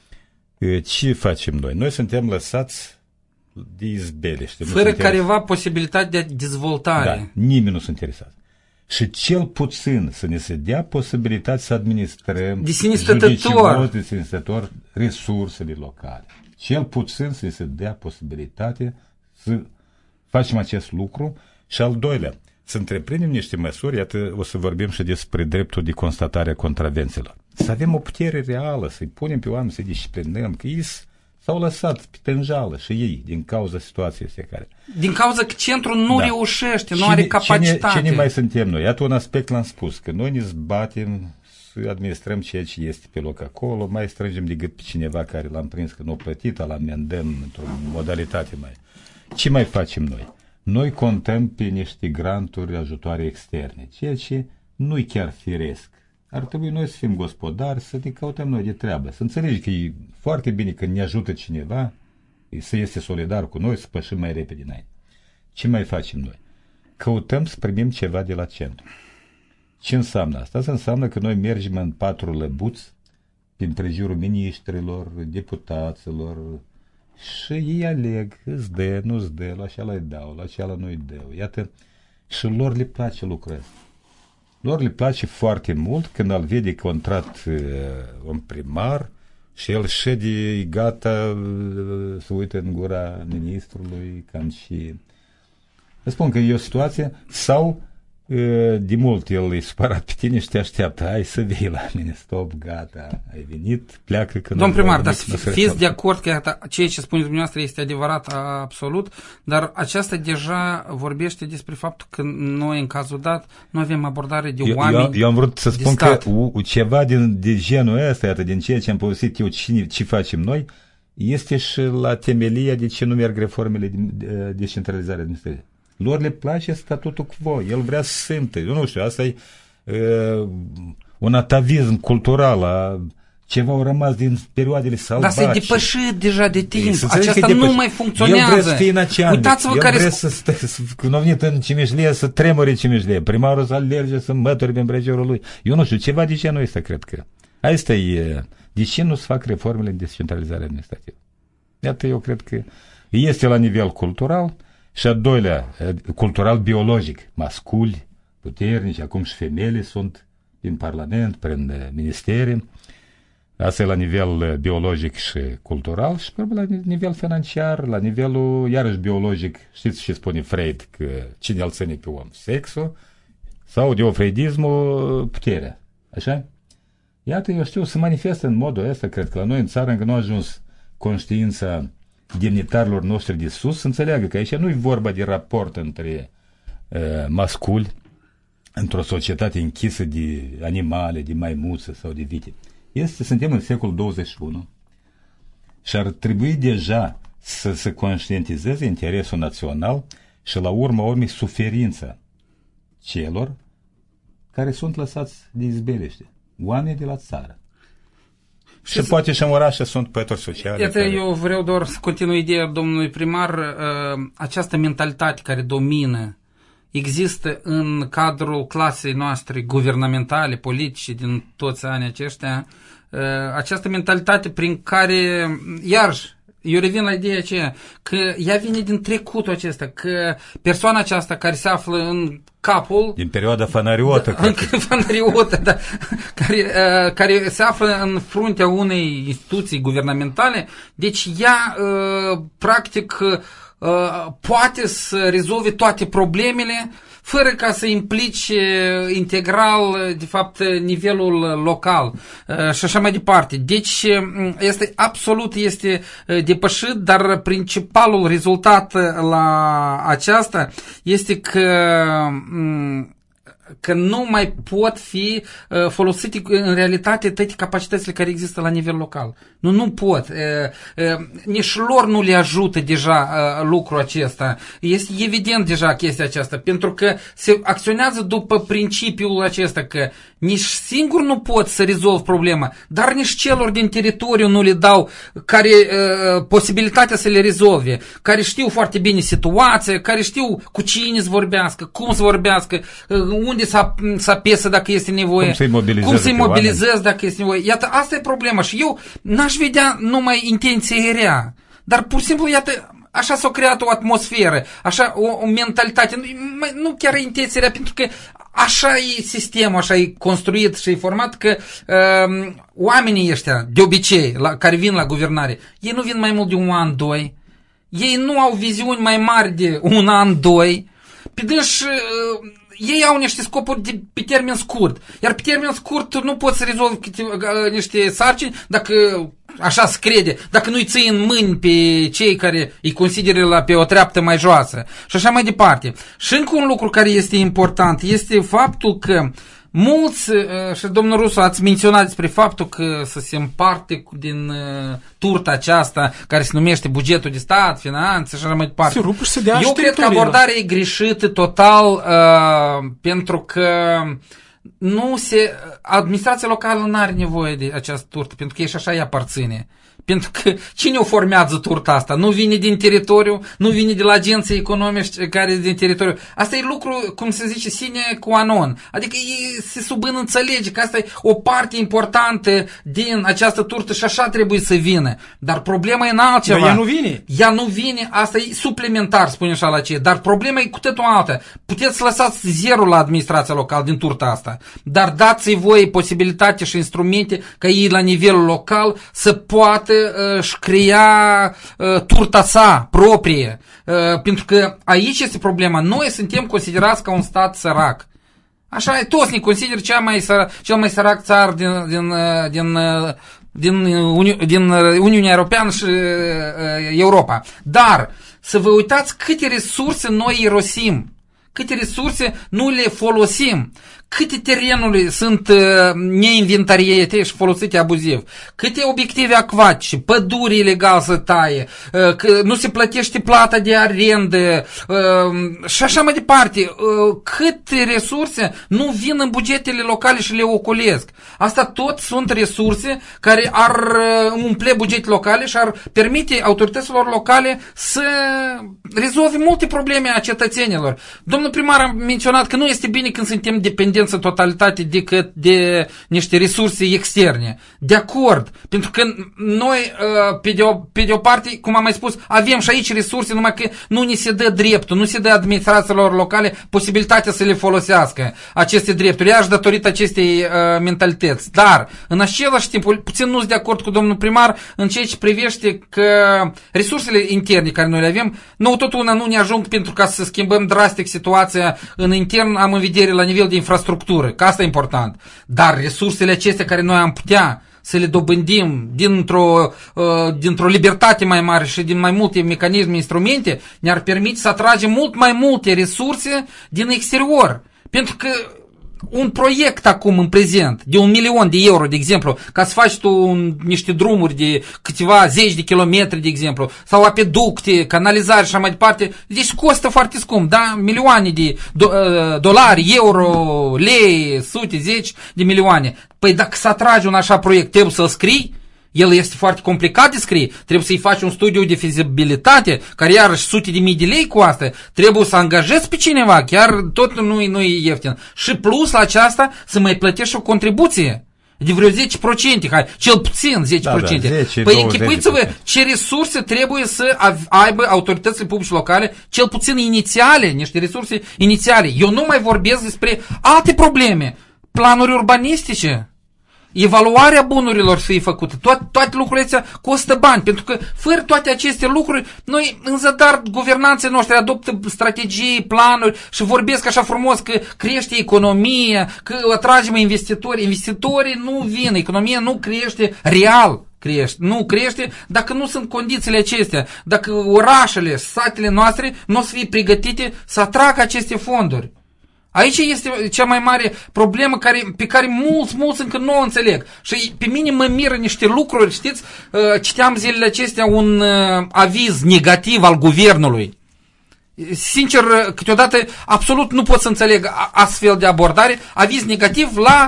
Speaker 4: Ce facem noi? Noi suntem lăsați de izbeliște.
Speaker 5: Fără careva posibilitatea de dezvoltare.
Speaker 4: Da, nimeni nu se interesează. Și cel puțin să ne se dea posibilitatea să administrăm
Speaker 5: de sine stătător.
Speaker 4: de sine stătător resursele locale. Cel puțin să ne se dea posibilitatea să facem acest lucru. Și al doilea, să întreprindem niște măsuri, iată, o să vorbim și despre dreptul de constatare a contravențiilor. Să avem o putere reală, să-i punem pe oameni, să-i disciplinăm, că ei s-au lăsat pe tânjală și ei, din cauza situației astea care...
Speaker 5: Din cauza că centrul nu da. reușește, nu cine, are capacitate.
Speaker 4: Cine, cine mai suntem noi? Iată un aspect l-am spus, că noi ne zbatem să administrăm ceea ce este pe loc acolo, mai strângem de gât pe cineva care l-am prins că nu a plătit, îl amendăm într-o modalitate mai... Ce mai facem noi? Noi contăm pe niște granturi, ajutoare externe, ceea ce nu-i chiar firesc. Ar trebui noi să fim gospodari, să ne căutăm noi de treabă, să înțelegi că e foarte bine când ne ajută cineva, să este solidar cu noi, să pășim mai repede înainte. Ce mai facem noi? Căutăm să primim ceva de la centru. Ce înseamnă asta? Asta înseamnă că noi mergem în patru lăbuți, prin prejurul miniștrilor, deputaților, și ei aleg, îți dă, nu-ți dă, la aceala îi dau, la aceala nu-i dau. Iată, și lor le place lucrul ăsta. Lor le place foarte mult când îl vede contract uh, un primar și el șede, gata, uh, să uite în gura ministrului, cam și... Îți spun că e o situație, sau uh, de mult el e supărat pe tine și te așteaptă, hai să vii la mine, stop, gata, ai venit, pleacă când...
Speaker 5: Domn primar, dar fiți de acord că ceea ce spuneți dumneavoastră este adevărat absolut, dar aceasta deja vorbește despre faptul că noi, în cazul dat, nu avem abordare de eu, oameni. Eu,
Speaker 4: eu am vrut să spun stat. că u, ceva din, de genul ăsta, iată, din ceea ce am povestit eu, ce, ce facem noi, este și la temelia de ce nu merg reformele de, de descentralizare administrativă. Lor le place statutul quo, el vrea să simte, eu nu știu, asta e uh, un atavism cultural, a, ceva au rămas din perioadele sălbace.
Speaker 5: Dar s-a depășit deja de timp, aceasta nu mai funcționează.
Speaker 4: El vrea să fie în aceană,
Speaker 5: uitați-vă
Speaker 4: el
Speaker 5: care
Speaker 4: vrea să, să, să, când a venit în Cimișlie, să tremure Cimișlie, primarul să alerge, să mături pe împrejurul lui. Eu nu știu, ceva de genul ăsta cred că. Asta e, de ce nu se fac reformele în descentralizare administrativă? Iată, eu cred că este la nivel cultural. Și a doilea, cultural-biologic, masculi, puternici, acum și femeile sunt din Parlament, prin ministerii. Asta e la nivel biologic și cultural și la nivel financiar, la nivelul, iarăși biologic, știți ce spune Freud, că cine îl ține pe om? Sexul sau de freudismul, puterea. Așa? Iată, eu știu, se manifestă în modul ăsta, cred că la noi în țară încă nu a ajuns conștiința demnitarilor noștri de sus să înțeleagă că aici nu e vorba de raport între uh, masculi într-o societate închisă de animale, de maimuțe sau de vite. Este, suntem în secolul douăzeci și unu și ar trebui deja să se conștientizeze interesul național și la urma urmei suferința celor care sunt lăsați de izbeliște, oameni de la țară. Și, și poate și în orașe sunt pături sociale.
Speaker 5: Iată, care... eu vreau doar să continui ideea domnului primar, această mentalitate care domină există în cadrul clasei noastre guvernamentale, politice din toți anii aceștia, această mentalitate prin care, iarăși, eu revin la ideea aceea, că ea vine din trecutul acesta, că persoana aceasta care se află în capul...
Speaker 4: Din perioada fanariotă.
Speaker 5: Da, fanariotă, da, care, uh, care se află în fruntea unei instituții guvernamentale, deci ea, uh, practic, uh, poate să rezolve toate problemele fără ca să implice integral, de fapt, nivelul local și așa mai departe. Deci, este absolut este depășit, dar principalul rezultat la aceasta este că că nu mai pot fi uh, folosite în realitate toate capacitățile care există la nivel local. Nu, nu pot. Uh, uh, nici lor nu le ajută deja uh, lucrul acesta. Este evident deja chestia aceasta, pentru că se acționează după principiul acesta că nici singur nu pot să rezolv problema, dar nici celor din teritoriu nu le dau care uh, posibilitatea să le rezolve, care știu foarte bine situația, care știu cu cine să vorbească, cum să vorbească, uh, unde să apesă dacă este nevoie, cum să-i mobilizez, cum să-i mobilizez dacă este nevoie. Iată, asta e problema și eu n-aș vedea numai intenție rea, dar pur și simplu, iată, așa s-a creat o atmosferă, așa o, o mentalitate, nu, nu chiar intenție rea, pentru că așa e sistemul, așa e construit și e format că uh, oamenii ăștia, de obicei, la, care vin la guvernare, ei nu vin mai mult de un an, doi, ei nu au viziuni mai mari de un an, doi, pe deci uh, ei au niște scopuri de, pe termen scurt. Iar pe termen scurt tu nu poți să rezolvi niște sarcini dacă așa se crede, dacă nu-i ții în mâini pe cei care îi consideră la, pe o treaptă mai joasă. Și așa mai departe. Și încă un lucru care este important este faptul că mulți, și domnul Rusu ați menționat despre faptul că să se împarte din uh, turta aceasta care se numește bugetul de stat, finanțe și așa mai departe. Eu cred că abordarea e greșită total uh, pentru că nu se, administrația locală nu are nevoie de această turtă pentru că ei și așa îi aparține. Pentru că cine o formează turta asta? Nu vine din teritoriu, nu vine de la agenții economici care din teritoriu. Asta e lucru, cum se zice, sine qua non. Adică se subînțelege că asta e o parte importantă din această turtă și așa trebuie să vină. Dar problema e în altceva.
Speaker 3: Dar ea nu vine.
Speaker 5: Ea nu vine, asta e suplimentar, spune așa la ce. Dar problema e cu totul altă. Puteți să lăsați zero la administrația locală din turta asta. Dar dați-i voi posibilitate și instrumente ca ei la nivelul local să poată își crea uh, turta sa proprie. Uh, pentru că aici este problema. Noi suntem considerați ca un stat sărac. Așa e, toți ne consideră cea mai sărac, cel mai sărac țar din, din, din, din, Uni, din Uniunea Europeană și uh, Europa. Dar să vă uitați câte resurse noi irosim, câte resurse nu le folosim, câte terenuri sunt uh, neinventariate și folosite abuziv, câte obiective acvatice, păduri ilegal să taie, uh, că nu se plătește plata de arendă uh, și așa mai departe. Uh, câte resurse nu vin în bugetele locale și le ocolesc. Asta tot sunt resurse care ar uh, umple bugete locale și ar permite autorităților locale să rezolve multe probleme a cetățenilor. Domnul primar a menționat că nu este bine când suntem dependenți în totalitate decât de niște resurse externe. De acord, pentru că noi, pe de, o, pe de o parte, cum am mai spus, avem și aici resurse, numai că nu ni se dă dreptul, nu se dă administrațiilor locale posibilitatea să le folosească aceste drepturi, iar datorită acestei uh, mentalități. Dar, în același timp, puțin nu sunt de acord cu domnul primar în ceea ce privește că resursele interne care noi le avem, nou tot una nu ne ajung pentru ca să schimbăm drastic situația situația în intern, am în vedere la nivel de infrastructură, că asta e important. Dar resursele acestea care noi am putea să le dobândim dintr-o, uh, dintr-o libertate mai mare și din mai multe mecanisme, instrumente, ne-ar permite să atragem mult mai multe resurse din exterior. Pentru că un proiect acum în prezent de un milion de euro, de exemplu, ca să faci tu un, niște drumuri de câteva zeci de kilometri, de exemplu, sau apeducte, canalizare și așa mai departe, deci costă foarte scump, da? Milioane de do, uh, dolari, euro, lei, sute, zeci de milioane. Păi dacă să atragi un așa proiect, trebuie să-l scrii. El este foarte complicat de scrie, trebuie să-i faci un studiu de fizibilitate, care iarăși sute de mii de lei cu asta, trebuie să angajezi pe cineva, chiar tot nu, nu e ieftin. Și plus la aceasta să mai plătești o contribuție de vreo zece la sută, hai, cel puțin zece la sută. Da, da, zece, păi închipuiți-vă ce resurse trebuie să aibă autoritățile publice locale, cel puțin inițiale, niște resurse inițiale. Eu nu mai vorbesc despre alte probleme, planuri urbanistice. Evaluarea bunurilor să fie făcută. Toate, toate lucrurile astea costă bani, pentru că fără toate aceste lucruri, noi în zadar guvernanții noștri adoptă strategii, planuri și vorbesc așa frumos că crește economia, că atragem investitori. Investitorii nu vin, economia nu crește real. Crește. Nu crește dacă nu sunt condițiile acestea, dacă orașele, satele noastre nu o să fie pregătite să atragă aceste fonduri. Aici este cea mai mare problemă care, pe care mulți, mulți încă nu o înțeleg. Și pe mine mă miră niște lucruri, știți, citeam zilele acestea un aviz negativ al guvernului. Sincer, câteodată absolut nu pot să înțeleg astfel de abordare. Aviz negativ la...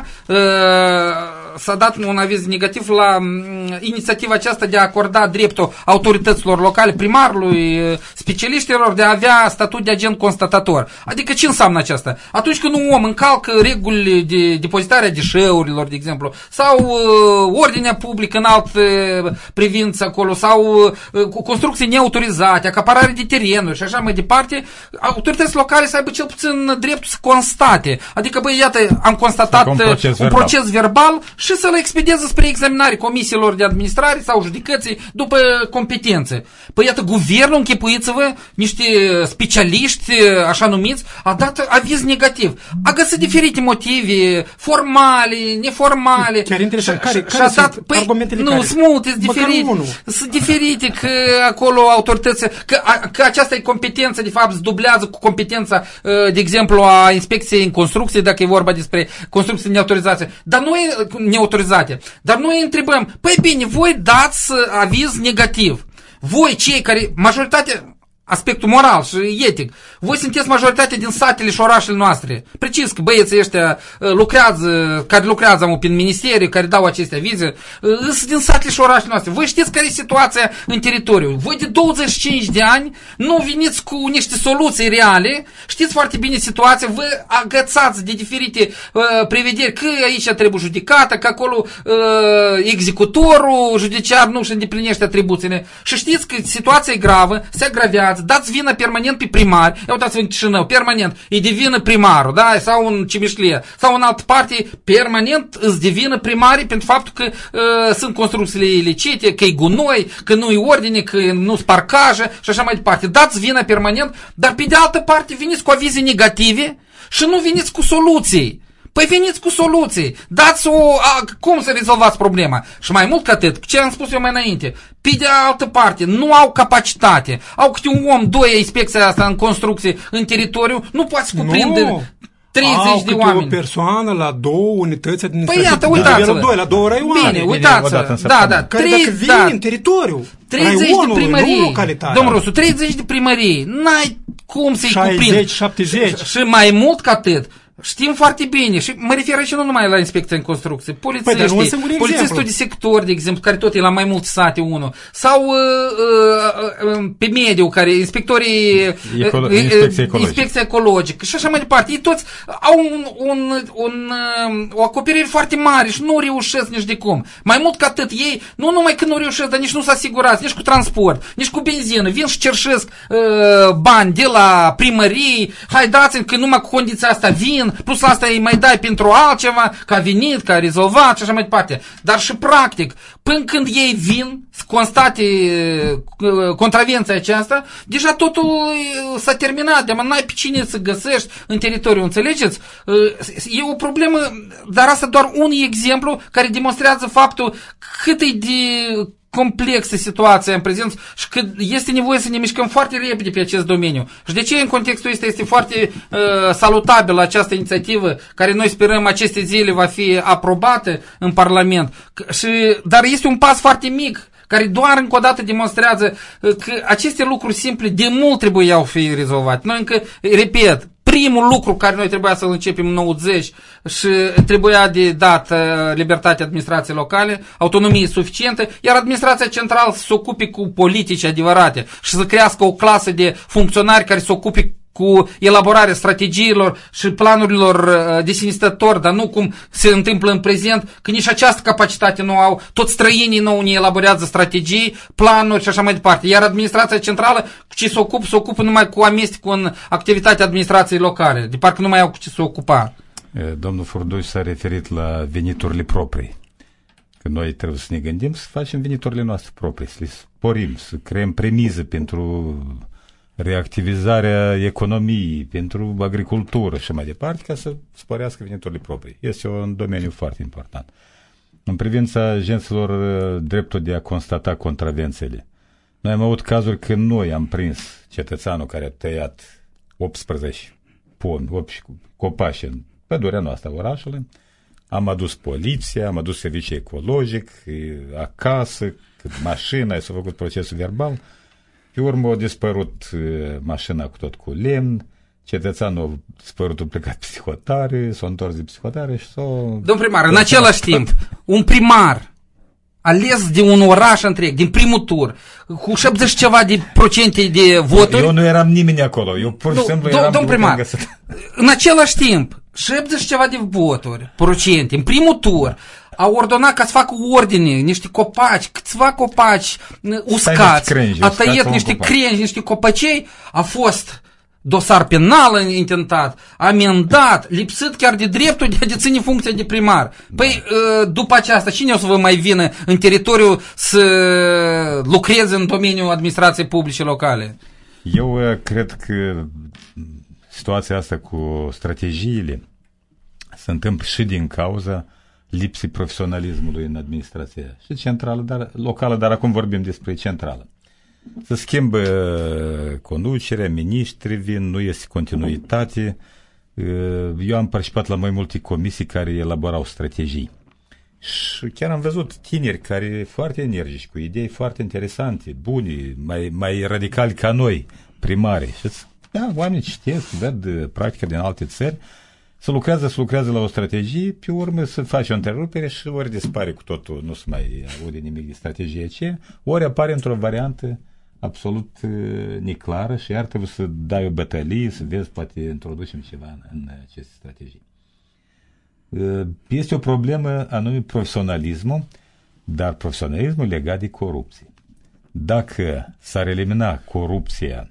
Speaker 5: S-a dat un aviz negativ la inițiativa aceasta de a acorda dreptul autorităților locale, primarului, specialiștilor de a avea statut de agent constatator. Adică ce înseamnă aceasta? Atunci când un om încalcă regulile de depozitare a deșeurilor, de exemplu, sau uh, ordinea publică în altă privință acolo, sau uh, construcții neautorizate, acaparare de terenuri și așa mai departe, autoritățile locale să aibă cel puțin dreptul să constate. Adică, băi, iată, am constatat un proces, un proces verbal și să le expedeze spre examinare comisiilor de administrare sau judecății după competențe. Păi iată, guvernul, închipuiți-vă, niște specialiști, așa numiți, a dat aviz negativ. A găsit diferite motive, formale, neformale.
Speaker 3: Chiar interesant. Care, care sunt dat, păi, argumentele
Speaker 5: nu,
Speaker 3: care?
Speaker 5: sunt multe, sunt diferite. Sunt diferite că acolo autorități, că, că aceasta e competență, de fapt, se dublează cu competența, de exemplu, a inspecției în construcție, dacă e vorba despre construcții neautorizate. Dar noi neautorizate. Dar noi întrebăm, păi bine, voi dați aviz negativ. Voi, cei care, majoritatea, aspectul moral și etic, voi sunteți majoritatea din satele și orașele noastre. Precis că băieții ăștia lucrează, care lucrează prin ministeriu, care dau aceste avize, sunt din satele și orașele noastre. Voi știți care e situația în teritoriu. Voi de douăzeci și cinci de ani nu veniți cu niște soluții reale, știți foarte bine situația, vă agățați de diferite uh, prevederi, că aici trebuie judecată, că acolo uh, executorul judiciar nu își îndeplinește atribuțiile. Și știți că situația e gravă, se agravează. Dați vină permanent pe primari. Ia uitați-vă în Chișinău, permanent îi devină primarul, da? Sau în Cimișlie, sau în altă parte, permanent îți devină primarii pentru faptul că uh, sunt construcțiile ilicite, că e gunoi, că nu e ordine, că nu sunt parcaje și așa mai departe. Dați vină permanent, dar pe de altă parte veniți cu avize negative și nu veniți cu soluții. Păi veniți cu soluții, dați o... A, cum să rezolvați problema? Și mai mult ca atât, ce am spus eu mai înainte, pe de altă parte, nu au capacitate, au câte un om, doi, inspecția asta în construcție, în teritoriu, nu poate să cuprinde
Speaker 3: no.
Speaker 5: treizeci
Speaker 3: au
Speaker 5: de oameni.
Speaker 3: o persoană la două unități administrative.
Speaker 5: Păi iată, uitați-vă.
Speaker 3: doi, la două raioane.
Speaker 5: Bine, uitați-vă. Da, da.
Speaker 3: Care dacă vin da. în teritoriu,
Speaker 5: treizeci de primării. Domnul Rusu, treizeci de primării. N-ai cum să-i cuprind.
Speaker 3: șaizeci, șaptezeci.
Speaker 5: Și mai mult ca atât. Știm foarte bine și mă refer și nu numai la inspecția în construcție, polițiștii, păi, polițistul de sector, de exemplu, care tot e la mai multe sate unul, sau uh, uh, pe mediu, care inspectorii
Speaker 4: Ecolo-
Speaker 5: uh,
Speaker 4: inspecția, ecologică.
Speaker 5: inspecția ecologică și așa mai departe, ei toți au un, un, un, uh, o acoperire foarte mare și nu reușesc nici de cum. Mai mult ca atât, ei nu numai că nu reușesc, dar nici nu s-au asigurat, nici cu transport, nici cu benzină, vin și cerșesc uh, bani de la primării, hai dați-mi că numai cu condiția asta vin, vin, plus asta îi mai dai pentru altceva, că a venit, că a rezolvat și așa mai departe. Dar și practic, până când ei vin, să constate contravenția aceasta, deja totul s-a terminat, de n-ai pe cine să găsești în teritoriu, înțelegeți? E o problemă, dar asta doar un exemplu care demonstrează faptul cât e de complexă situația în prezent și că este nevoie să ne mișcăm foarte repede pe acest domeniu. Și de ce în contextul ăsta este foarte uh, salutabilă această inițiativă care noi sperăm aceste zile va fi aprobată în Parlament. Și, dar este un pas foarte mic care doar încă o dată demonstrează că aceste lucruri simple de mult trebuiau fi rezolvate. Noi încă, repet, primul lucru care noi trebuia să-l începem în nouăzeci și trebuia de dat libertatea administrației locale, autonomie suficientă, iar administrația centrală să se ocupe cu politici adevărate și să crească o clasă de funcționari care se ocupe cu elaborarea strategiilor și planurilor de sinistători, dar nu cum se întâmplă în prezent, că nici această capacitate nu au, toți străinii nou ne elaborează strategii, planuri și așa mai departe. Iar administrația centrală, ce se ocupă, se ocupă numai cu amestecul în activitatea administrației locale, de parcă nu mai au cu ce se ocupa.
Speaker 4: Domnul Furdui s-a referit la veniturile proprii. Că noi trebuie să ne gândim să facem veniturile noastre proprii, să le sporim, să creăm premize pentru reactivizarea economiei, pentru agricultură și mai departe, ca să sporească veniturile proprii. Este un domeniu foarte important. În privința agenților dreptul de a constata contravențele, noi am avut cazuri când noi am prins cetățeanul care a tăiat optsprezece pomi, optsprezece copaci în pădurea noastră a orașului, am adus poliția, am adus serviciu ecologic, acasă, mașina, s-a făcut procesul verbal. Pe urmă a dispărut mașina cu tot cu lemn, cetățeanul a dispărut, a plecat psihotare, s-a întors de psihotare și s-a...
Speaker 5: Domn primar, în același timp, un primar ales de un oraș întreg, din primul tur, cu șaptezeci ceva de procente de voturi...
Speaker 4: Eu nu eram nimeni acolo, eu pur și simplu eram...
Speaker 5: Domn primar, în același timp, șaptezeci ceva de voturi, procente, în primul tur, a ordonat ca să facă ordine, niște copaci, câțiva copaci uscați, crângi, a tăiat niște crengi, niște copacei, a fost dosar penal intentat, amendat, lipsit chiar de dreptul de a deține funcția de primar. Păi, da. După aceasta, cine o să vă mai vină în teritoriu să lucreze în domeniul administrației publice locale?
Speaker 4: Eu cred că situația asta cu strategiile se întâmplă și din cauza lipsii profesionalismului în administrația și centrală, dar locală, dar acum vorbim despre centrală. Se schimbă conducerea, miniștri vin, nu este continuitate. Eu am participat la mai multe comisii care elaborau strategii. Și chiar am văzut tineri care foarte energici, cu idei foarte interesante, buni, mai, mai radicali ca noi, primari. Și da, oamenii citesc, văd practica din alte țări, să lucrează, să lucrează la o strategie, pe urmă să face o întrerupere și ori dispare cu totul, nu se mai aude nimic de strategie aceea, ori apare într-o variantă absolut uh, neclară și iar trebuie să dai o bătălie, să vezi, poate introducem ceva în, în aceste strategii. Uh, este o problemă anume profesionalismul, dar profesionalismul legat de corupție. Dacă s-ar elimina corupția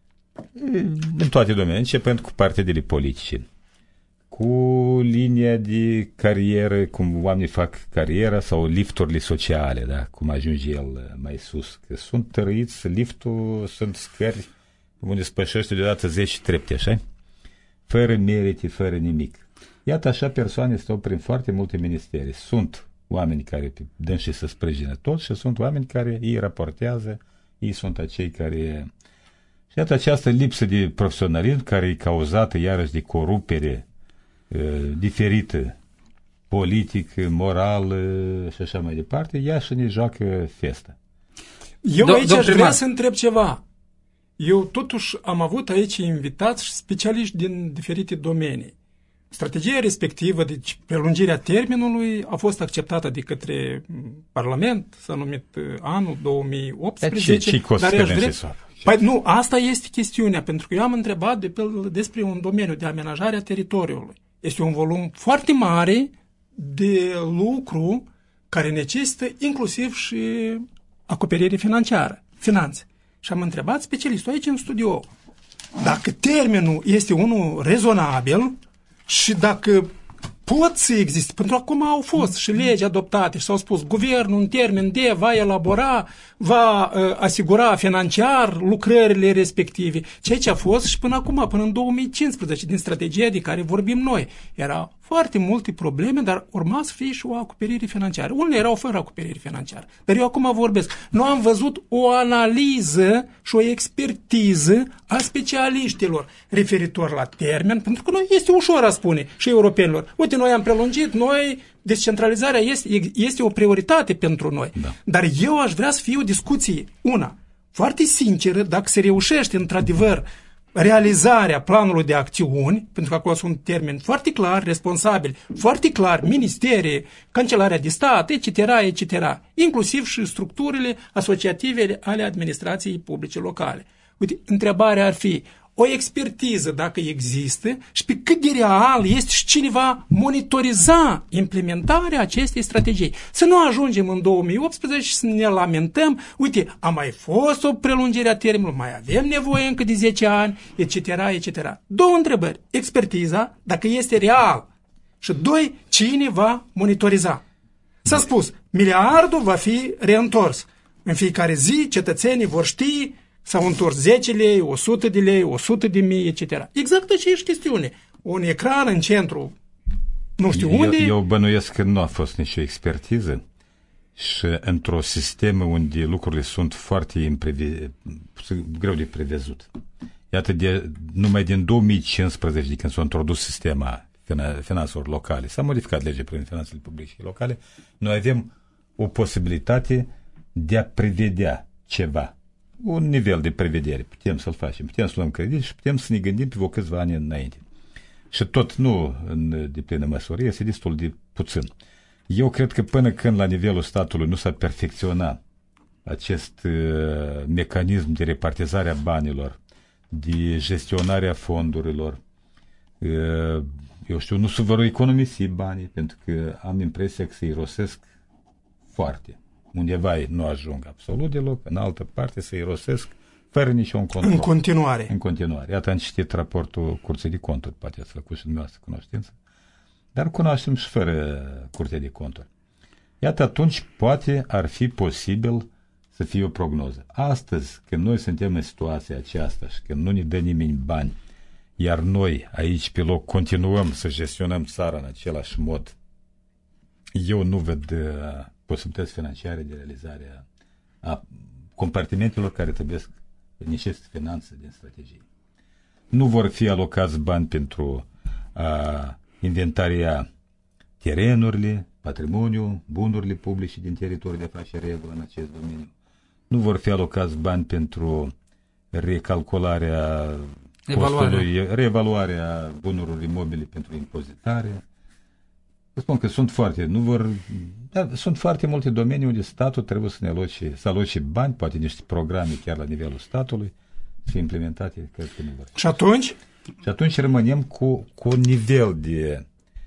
Speaker 4: în toate domeniile, începând cu partidele politice, cu linia de carieră, cum oamenii fac cariera sau lifturile sociale, da? Cum ajunge el mai sus. Că sunt tărâiți, liftul sunt scări unde spășește deodată zece trepte, așa? Fără merite, fără nimic. Iată așa persoane stau prin foarte multe ministere. Sunt oameni care dă și să sprijină tot și sunt oameni care îi raportează, ei sunt acei care... Și iată această lipsă de profesionalism care e cauzată iarăși de corupere diferită, politică, morală și așa mai departe, ea și ne joacă festa.
Speaker 3: Eu Do- aici aș vrea să întreb ceva. Eu totuși am avut aici invitați specialiști din diferite domenii. Strategia respectivă, deci prelungirea termenului, a fost acceptată de către Parlament, s-a numit anul două mii optsprezece.
Speaker 4: Ce, ce costă
Speaker 3: dar vrea... Păi nu, asta este chestiunea, pentru că eu am întrebat de pe, despre un domeniu de amenajare a teritoriului. Este un volum foarte mare de lucru care necesită inclusiv și acoperire financiară, finanțe. Și am întrebat specialistul aici în studio dacă termenul este unul rezonabil și dacă pot să existe, pentru că acum au fost și legi adoptate și s-au spus, guvernul în termen de va elabora, va uh, asigura financiar lucrările respective. Ceea ce a fost și până acum, până în două mii cincisprezece, din strategia de care vorbim noi. Era foarte multe probleme, dar urma să fie și o acoperire financiară. Unele erau fără acoperire financiară. Dar eu acum vorbesc. Nu am văzut o analiză și o expertiză a specialiștilor referitor la termen, pentru că noi este ușor a spune și europenilor. Uite, noi am prelungit, noi, descentralizarea este, este o prioritate pentru noi. Da. Dar eu aș vrea să fie o discuție, una, foarte sinceră, dacă se reușește într-adevăr realizarea planului de acțiuni, pentru că acolo sunt termeni foarte clar, responsabili, foarte clar, ministerii, Cancelarea de Stat, et cetera, et cetera, inclusiv și structurile asociative ale administrației publice locale. Uite, întrebarea ar fi o expertiză dacă există și pe cât de real este și cine va monitoriza implementarea acestei strategii. Să nu ajungem în două mii optsprezece și să ne lamentăm, uite, a mai fost o prelungire a termenului, mai avem nevoie încă de zece ani, et cetera, et cetera. Două întrebări. Expertiza, dacă este real. Și doi, cine va monitoriza. S-a spus, miliardul va fi reîntors. În fiecare zi, cetățenii vor ști s-au întors zece lei, o sută de lei, o sută de mii, et cetera. Exact aceeași chestiune. Un ecran în centru, nu știu
Speaker 4: eu,
Speaker 3: unde...
Speaker 4: Eu bănuiesc că nu a fost nicio expertiză și într-o sistemă unde lucrurile sunt foarte imprevi... greu de prevăzut. Iată, de, numai din două mii cincisprezece, de când s-a introdus sistema finanțelor locale, s-a modificat legea privind finanțele publice și locale, noi avem o posibilitate de a prevedea ceva. Un nivel de prevedere. Putem să-l facem. Putem să luăm credit și putem să ne gândim pe vreo câțiva ani înainte. Și tot nu în de plină măsură, este destul de puțin. Eu cred că până când la nivelul statului nu s-a perfecționat acest uh, mecanism de repartizare a banilor, de gestionare a fondurilor, uh, eu știu, nu se vor economisi banii, pentru că am impresia că se irosesc foarte. Undeva nu ajung absolut deloc, în altă parte se irosesc fără niciun control.
Speaker 3: În continuare.
Speaker 4: În continuare. Iată, am citit raportul Curții de Conturi, poate ați făcut și dumneavoastră cunoștință, dar cunoaștem și fără Curtea de Conturi. Iată, atunci poate ar fi posibil să fie o prognoză. Astăzi, când noi suntem în situația aceasta și când nu ne dă nimeni bani, iar noi aici pe loc continuăm să gestionăm țara în același mod, eu nu văd posibilități financiare de realizare a compartimentelor care trebuie să necesită finanțe din strategie. Nu vor fi alocați bani pentru a inventaria terenurile, patrimoniul, bunurile publice din teritoriul de a face regulă în acest domeniu. Nu vor fi alocați bani pentru recalcularea costului, reevaluarea bunurilor imobile pentru impozitare. Vă spun că sunt foarte, nu vor, dar sunt foarte multe domenii unde statul trebuie să ne aloce, să aloce bani, poate niște programe chiar la nivelul statului, să fie implementate, cred că nu vor.
Speaker 3: Și atunci?
Speaker 4: Și atunci rămânem cu, cu un nivel de,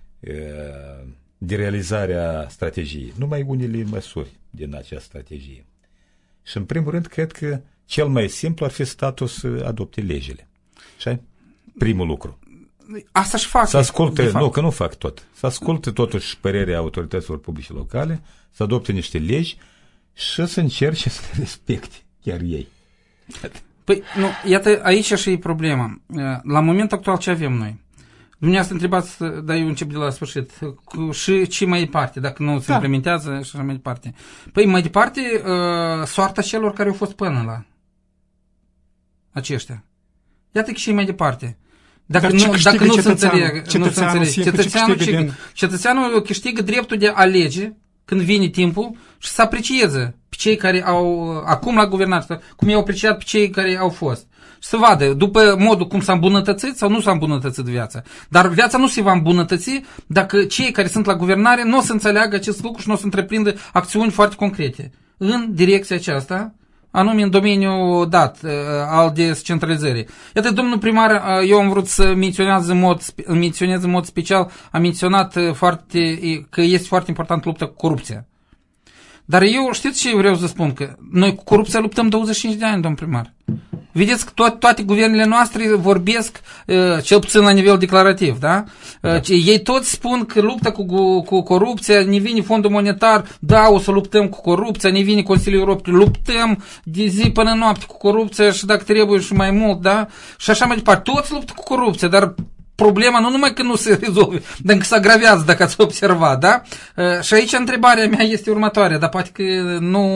Speaker 4: de realizare a strategiei, numai unele măsuri din această strategie. Și în primul rând, cred că cel mai simplu ar fi statul să adopte legile. Și primul lucru.
Speaker 5: Asta și fac.
Speaker 4: Să asculte, nu, că nu fac tot. Să asculte totuși părerea autorităților publice locale, să adopte niște legi și să încerce să le respecte chiar ei.
Speaker 5: Păi, nu, iată, aici și e problema. La momentul actual ce avem noi? Dumneavoastră întrebați, dar eu încep de la sfârșit, cu, și ce mai departe, dacă nu se da. implementează și așa mai departe. Păi, mai departe, uh, soarta celor care au fost până la aceștia. Iată că și mai departe. Dacă nu, dacă nu se înțelege, cetățeanul, cetățeanul, din... cetățeanul câștigă dreptul de a alege când vine timpul și să aprecieze pe cei care au, acum la guvernare, cum i-au apreciat pe cei care au fost. Și să vadă, după modul cum s-a îmbunătățit sau nu s-a îmbunătățit viața. Dar viața nu se va îmbunătăți dacă cei care sunt la guvernare nu o să înțeleagă acest lucru și nu o să întreprindă acțiuni foarte concrete în direcția aceasta, anume în domeniul dat al descentralizării. Iată, domnul primar, eu am vrut să menționez în mod, menționez în mod special, am menționat foarte, că este foarte important lupta cu corupția. Dar eu știți ce vreau să spun? Că noi cu corupția luptăm douăzeci și cinci de ani, domnul primar. Vedeți că to- toate guvernele noastre vorbesc, uh, cel puțin la nivel declarativ, da? Uh, ei toți spun că luptă cu, cu corupția, ne vine Fondul Monetar, da, o să luptăm cu corupția, ne vine Consiliul Europei, luptăm de zi până noapte cu corupția și dacă trebuie și mai mult, da? Și așa mai departe, toți luptă cu corupția, dar problema nu numai că nu se rezolve, dar că se agravează, dacă ați observat, da? Uh, și aici întrebarea mea este următoarea, dar poate că nu,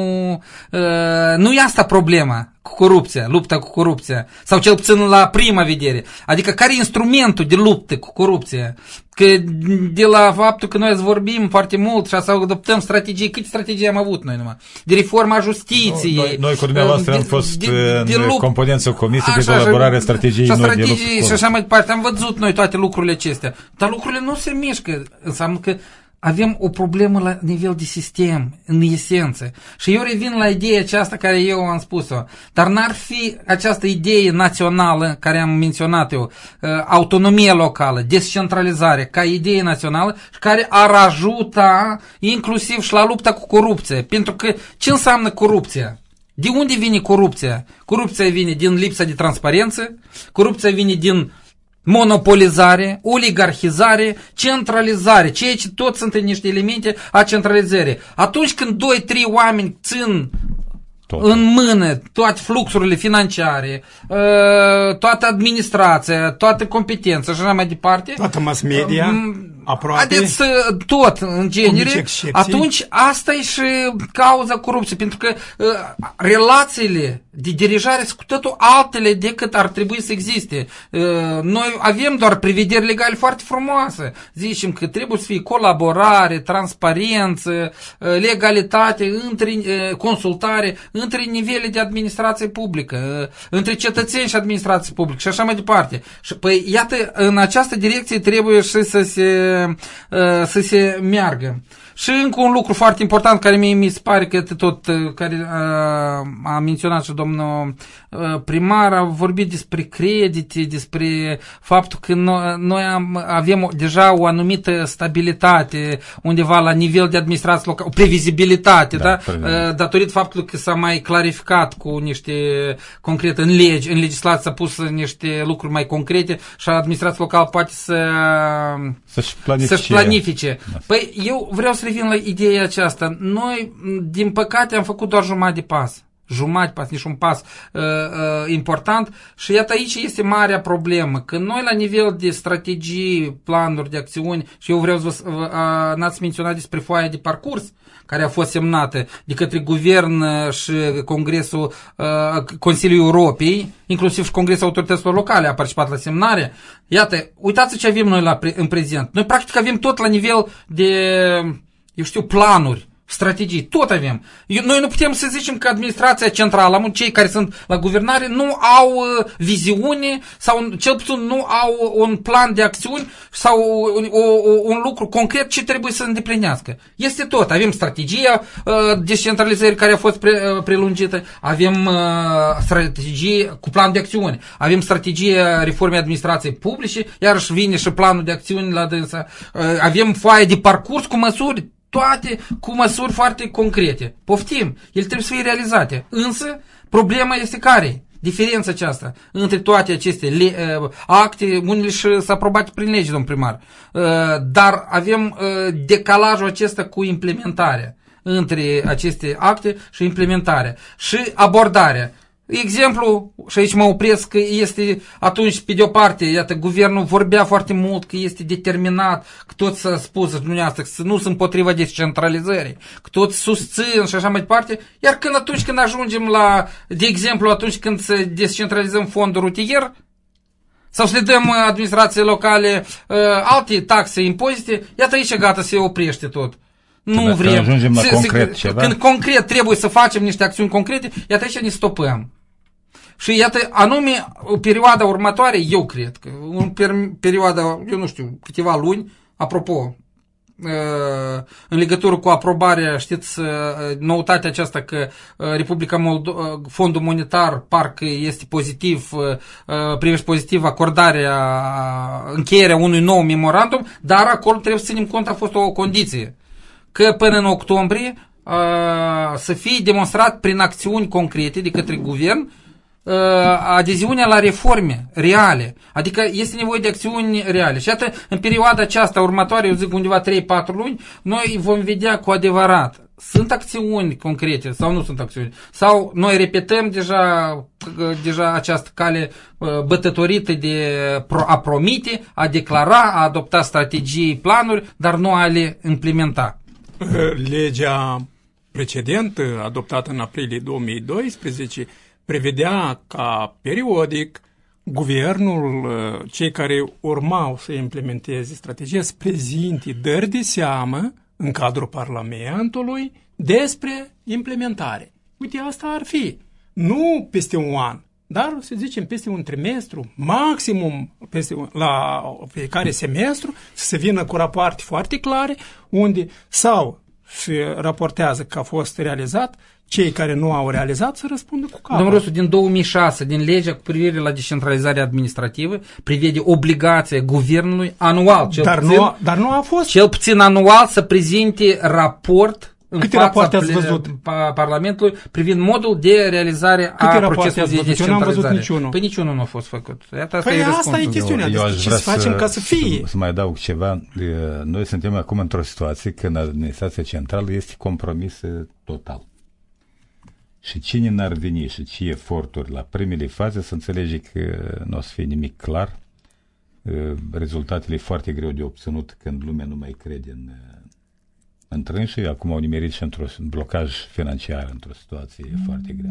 Speaker 5: uh, nu e asta problema cu corupția, lupta cu corupția, sau cel puțin la prima vedere. Adică care e instrumentul de luptă cu corupția? Că de la faptul că noi vorbim foarte mult și să adoptăm strategii, câte strategii am avut noi numai? De reforma justiției.
Speaker 4: Noi, noi cu dumneavoastră am fost de, de, de în componența comisiei de elaborare strategiei
Speaker 5: și
Speaker 4: noi de
Speaker 5: luptă. Și așa mai departe. Am văzut noi toate lucrurile acestea. Dar lucrurile nu se mișcă. Înseamnă că avem o problemă la nivel de sistem, în esență. Și eu revin la ideea aceasta care eu am spus-o. Dar n-ar fi această idee națională, care am menționat eu, autonomie locală, descentralizare, ca idee națională, care ar ajuta inclusiv și la lupta cu corupția. Pentru că ce înseamnă corupția? De unde vine corupția? Corupția vine din lipsa de transparență, corupția vine din monopolizare, oligarhizare, centralizare, ceea ce tot sunt niște elemente a centralizării. Atunci când doi, trei oameni țin tot în mână toate fluxurile financiare, toată administrația, toată competența și așa mai departe,
Speaker 3: toată mass media, aproape,
Speaker 5: haideți tot, în genere, atunci asta e și cauza corupției, pentru că uh, relațiile de dirijare sunt cu totul altele decât ar trebui să existe. Uh, noi avem doar prevederi legale foarte frumoase. Zicem că trebuie să fie colaborare, transparență, uh, legalitate, între, uh, consultare, între nivele de administrație publică, uh, între cetățeni și administrație publică și așa mai departe. Și, păi, iată, în această direcție trebuie și să se să se meargă. Și încă un lucru foarte important care mie mi se pare că tot, care a menționat și domnul primar, a vorbit despre credite, despre faptul că noi am, avem deja o anumită stabilitate undeva la nivel de administrație locală, o previzibilitate, da, da? Datorită faptului că s-a mai clarificat cu niște concrete în legi, în legislație s-a pus niște lucruri mai concrete și administrația locală poate să
Speaker 4: să-și planifice.
Speaker 5: Să-și planifice. Da. Păi eu vreau să revin la ideea aceasta. Noi, din păcate, am făcut doar jumătate de pas. Jumătate pas, nici un pas uh, uh, important. Și iată aici este marea problemă. Că noi la nivel de strategii, planuri de acțiuni, și eu vreau să vă, uh, n-ați menționat despre foaia de parcurs, care a fost semnată de către Guvern și Congresul, uh, Consiliul Europei, inclusiv și Congresul Autorităților Locale a participat la semnare. Iată, uitați ce avem noi la, în prezent. Noi practic avem tot la nivel de, eu știu, planuri, strategii, tot avem. Eu, noi nu putem să zicem că administrația centrală, cei care sunt la guvernare, nu au uh, viziune sau cel puțin nu au un plan de acțiuni sau o, o, un lucru concret ce trebuie să îndeplinească. Este tot. Avem strategia uh, descentralizării care a fost pre, uh, prelungită, avem uh, strategie cu plan de acțiune, avem strategia reformei administrației publice, iarăși vine și planul de acțiuni la dânsa, uh, avem foaie de parcurs cu măsuri, toate cu măsuri foarte concrete. Poftim, ele trebuie să fie realizate. Însă, problema este care? Diferența aceasta între toate aceste le, uh, acte, unele și s-a aprobat prin lege, domn primar. Uh, dar avem uh, decalajul acesta cu implementarea între aceste acte și implementarea. Și abordarea. Exemplu, și aici mă opresc, că este atunci, pe de o parte, iată, guvernul vorbea foarte mult că este determinat, că tot s-a spus dumneavoastră, că nu sunt împotriva descentralizării, că tot susțin și așa mai departe, iar când atunci când ajungem la, de exemplu, atunci când să descentralizăm fondul rutier, sau să le dăm administrației locale uh, alte taxe, impozite, iată aici gata, se oprește tot. Nu
Speaker 4: când
Speaker 5: vrem.
Speaker 4: Ajungem la
Speaker 5: se,
Speaker 4: concret
Speaker 5: se,
Speaker 4: ceva.
Speaker 5: Când concret trebuie să facem niște acțiuni concrete, iată aici ne stopăm. Și iată, anume, perioada următoare, eu cred că în perioada, eu nu știu, câteva luni, apropo, în legătură cu aprobarea, știți, noutatea aceasta că Republica Moldova, Fondul Monetar, parcă este pozitiv, privește pozitiv acordarea, încheierea unui nou memorandum, dar acolo trebuie să ținem cont, a fost o condiție, că până în octombrie să fie demonstrat prin acțiuni concrete de către guvern uh, adeziunea la reforme reale. Adică este nevoie de acțiuni reale. Și iată, în perioada aceasta următoare, eu zic undeva trei patru luni, noi vom vedea cu adevărat sunt acțiuni concrete sau nu sunt acțiuni. Sau noi repetăm deja, deja această cale bătătorită de a promite, a declara, a adopta strategii, planuri, dar nu a le implementa.
Speaker 3: Legea precedentă, adoptată în aprilie două mii doisprezece, prevedea ca periodic guvernul, cei care urmau să implementeze strategia, să prezinte dări de seamă în cadrul Parlamentului despre implementare. Uite, asta ar fi. Nu peste un an, dar, să zicem, peste un trimestru, maximum peste un, la fiecare semestru, să se vină cu rapoarte foarte clare, unde sau se raportează că a fost realizat, cei care nu au realizat să răspundă cu capul.
Speaker 5: Domnul Rusu, din două mii șase, din legea cu privire la descentralizarea administrativă, prevede obligația guvernului anual, cel,
Speaker 3: dar,
Speaker 5: puțin,
Speaker 3: nu, dar nu a fost.
Speaker 5: Cel puțin anual să prezinte raport în
Speaker 3: Câte
Speaker 5: fața
Speaker 3: rapoarte ați văzut?
Speaker 5: Parlamentului privind modul de realizare
Speaker 3: Câte
Speaker 5: a procesului de descentralizare. Eu
Speaker 3: n-am văzut niciunul.
Speaker 5: Păi niciunul nu a fost făcut. Iată, asta
Speaker 3: păi
Speaker 5: e
Speaker 3: asta e chestiunea.
Speaker 4: Eu, eu
Speaker 3: ce să facem ca să fie?
Speaker 4: Să, să mai adaug ceva. Noi suntem acum într-o situație când administrația centrală este compromisă total. Și cine n-ar veni și ce eforturi la primele faze, să înțelege că nu o să fie nimic clar. Rezultatele e foarte greu de obținut când lumea nu mai crede în, în trânși. Acum au nimerit și într-un blocaj financiar, într-o situație mm. foarte grea.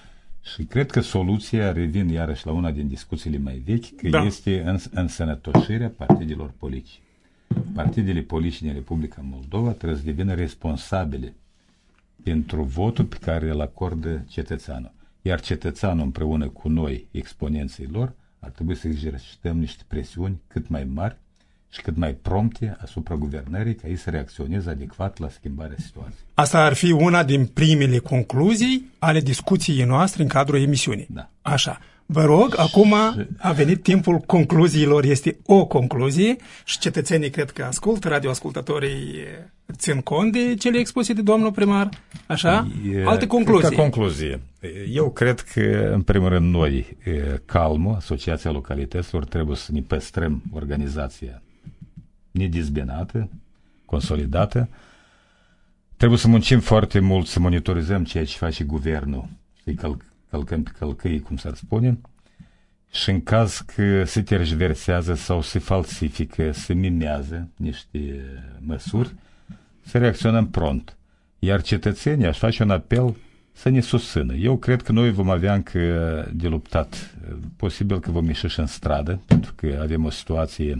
Speaker 4: Și cred că soluția, revin iarăși la una din discuțiile mai vechi, că da. este în, însănătoșirea partidelor politice. Partidele politice din Republica Moldova trebuie să devină responsabile pentru votul pe care îl acordă cetățeanul. Iar cetățeanul împreună cu noi, exponenții lor, ar trebui să exercităm niște presiuni cât mai mari și cât mai prompte asupra guvernării ca ei să reacționeze adecvat la schimbarea situației.
Speaker 3: Asta ar fi una din primele concluzii ale discuției noastre în cadrul emisiunii.
Speaker 4: Da.
Speaker 3: Așa. Vă rog, acum a venit timpul concluziilor, este o concluzie și cetățenii cred că ascultă, radioascultătorii țin cont de cele expuse de domnul primar, așa? E, alte concluzii.
Speaker 4: Ca concluzie, eu cred că, în primul rând, noi, Calmu, Asociația Localităților, trebuie să ne păstrăm organizația nedizbenată, consolidată, trebuie să muncim foarte mult, să monitorizăm ceea ce face guvernul, să-i călc călcăm pe călcâi, cum s-ar spune, și în caz că se tergiversează sau se falsifică, se mimează niște măsuri, să reacționăm prompt. Iar cetățenii, aș face un apel să ne susțină. Eu cred că noi vom avea încă de luptat. Posibil că vom ieși și în stradă, pentru că avem o situație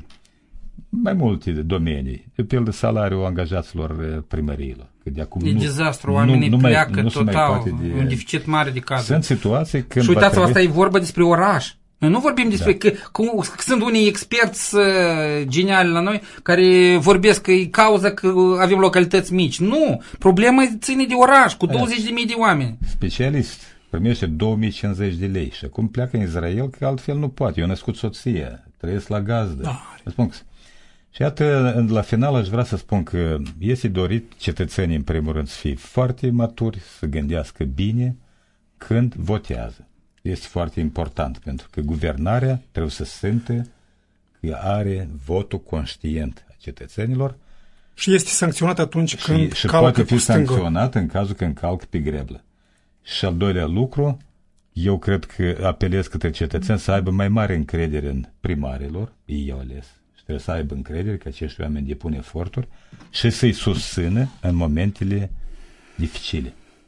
Speaker 4: mai multe domenii, de pildă salariul angajaților primăriilor. De acum
Speaker 5: e
Speaker 4: nu,
Speaker 5: dezastru, oamenii
Speaker 4: nu, nu
Speaker 5: pleacă
Speaker 4: nu
Speaker 5: total,
Speaker 4: de,
Speaker 5: un deficit mare de cadre.
Speaker 4: Sunt situații când...
Speaker 5: Și uitați-vă, asta e vorba despre oraș. Noi nu vorbim despre da. că, că, că sunt unii experți uh, geniali la noi care vorbesc că e cauza că avem localități mici. Nu! Problema ține de oraș, cu douăzeci de mii de oameni.
Speaker 4: Specialist primește două mii cincizeci de lei și acum pleacă în Israel că altfel nu poate. Eu născut soție, trăiesc la gazdă. Da. Spun că... Și iată, la final aș vrea să spun că este dorit cetățenii, în primul rând, să fie foarte maturi, să gândească bine când votează. Este foarte important, pentru că guvernarea trebuie să simtă că are votul conștient a cetățenilor.
Speaker 3: Și este sancționat atunci
Speaker 4: și,
Speaker 3: când
Speaker 4: și
Speaker 3: calcă
Speaker 4: poate fi
Speaker 3: stângă.
Speaker 4: sancționat în cazul când calcă pe greblă. Și al doilea lucru, eu cred că apelez către cetățeni să aibă mai mare încredere în primarilor, ei au ales. Trebuie să aibă încredere că acești oameni depun eforturi și să-i susțină în momentele dificile.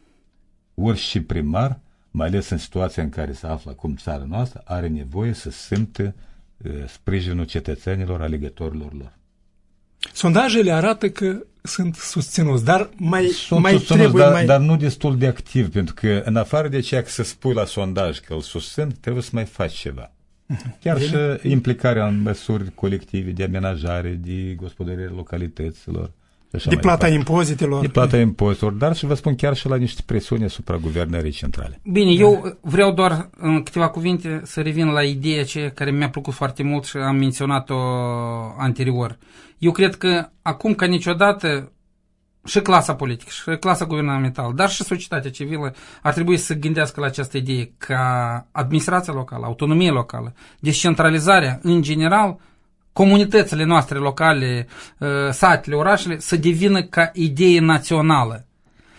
Speaker 4: Orice primar, mai ales în situația în care se află acum țara noastră, are nevoie să simtă uh, sprijinul cetățenilor, alegătorilor lor.
Speaker 3: Sondajele arată că sunt susținuți, dar mai,
Speaker 4: sunt
Speaker 3: mai
Speaker 4: susținuți,
Speaker 3: trebuie...
Speaker 4: Dar,
Speaker 3: mai...
Speaker 4: dar nu destul de activ, pentru că în afară de ceea că să spui la sondaj că îl susțin, trebuie să mai faci ceva. Chiar și implicarea în măsuri colective de amenajare, de gospodărire localităților.
Speaker 3: De plata impozitelor.
Speaker 4: De plata impozitelor, dar și vă spun chiar și la niște presiuni asupra guvernării centrale.
Speaker 5: Bine, eu vreau doar în câteva cuvinte să revin la ideea aceea care mi-a plăcut foarte mult și am menționat-o anterior. Eu cred că acum ca niciodată și clasa politică, și clasa guvernamentală, dar și societatea civilă ar trebui să gândească la această idee ca administrația locală, autonomie locală, descentralizarea în general, comunitățile noastre locale, satele, orașele, să devină ca idee națională.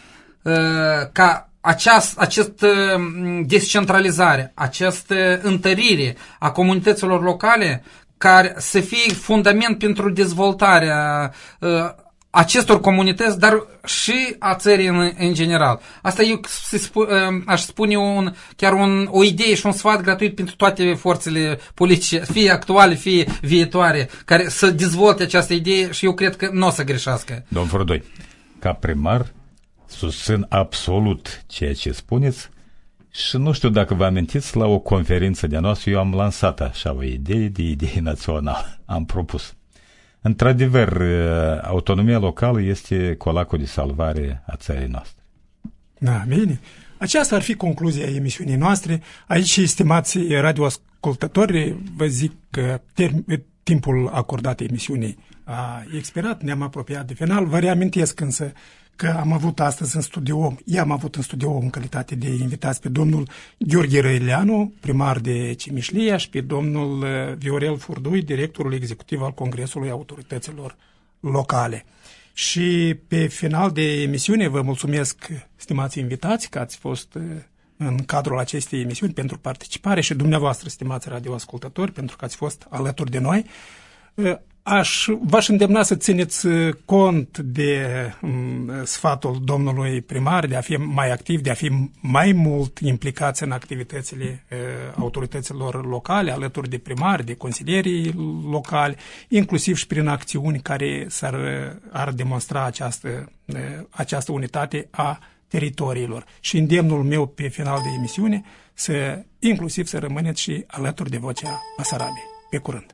Speaker 5: Ca aceast, acest descentralizare, această întărire a comunităților locale care să fie fundament pentru dezvoltarea acestor comunități, dar și a țării în, în general. Asta eu aș spune un, chiar un, o idee și un sfat gratuit pentru toate forțele politice, fie actuale, fie viitoare, care să dezvolte această idee și eu cred că nu o să greșească.
Speaker 4: Domnul Fărădoi, ca primar susțin absolut ceea ce spuneți și nu știu dacă vă amintiți, la o conferință de-a noastră eu am lansat așa o idee de idee națională. Am propus. Într-adevăr, autonomia locală este colacul de salvare a țării noastre.
Speaker 3: Da, bine. Aceasta ar fi concluzia emisiunii noastre. Aici, stimați radioascultători, vă zic că term- timpul acordat emisiunii a expirat, ne-am apropiat de final. Vă reamintesc însă că am avut astăzi în studio, i-am avut în studio în calitate de invitați pe domnul Gheorghe Răileanu, primar de Cimișlia, și pe domnul Viorel Furdui, directorul executiv al Congresului Autorităților Locale. Și pe final de emisiune vă mulțumesc, stimați invitați, că ați fost în cadrul acestei emisiuni pentru participare și dumneavoastră, stimați radioascultători, pentru că ați fost alături de noi. Aș, v-aș îndemna să țineți cont de um, sfatul domnului primar, de a fi mai activ, de a fi mai mult implicați în activitățile uh, autorităților locale, alături de primari, de consilierii locali, inclusiv și prin acțiuni care s-ar, ar demonstra această, uh, această unitate a teritoriilor. Și îndemnul meu pe final de emisiune, să inclusiv să rămâneți și alături de Vocea Basarabiei. Pe curând!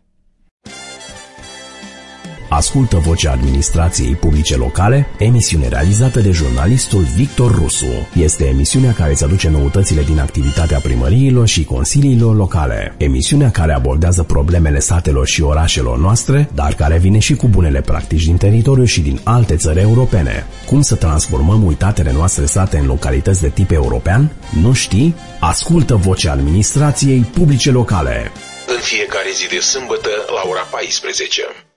Speaker 1: Ascultă Vocea Administrației Publice Locale, emisiune realizată de jurnalistul Victor Rusu. Este emisiunea care îți aduce noutățile din activitatea primăriilor și consiliilor locale. Emisiunea care abordează problemele satelor și orașelor noastre, dar care vine și cu bunele practici din teritoriu și din alte țări europene. Cum să transformăm uitatele noastre sate în localități de tip european? Nu știi? Ascultă Vocea Administrației Publice Locale.
Speaker 2: În fiecare zi de sâmbătă la ora paisprezece.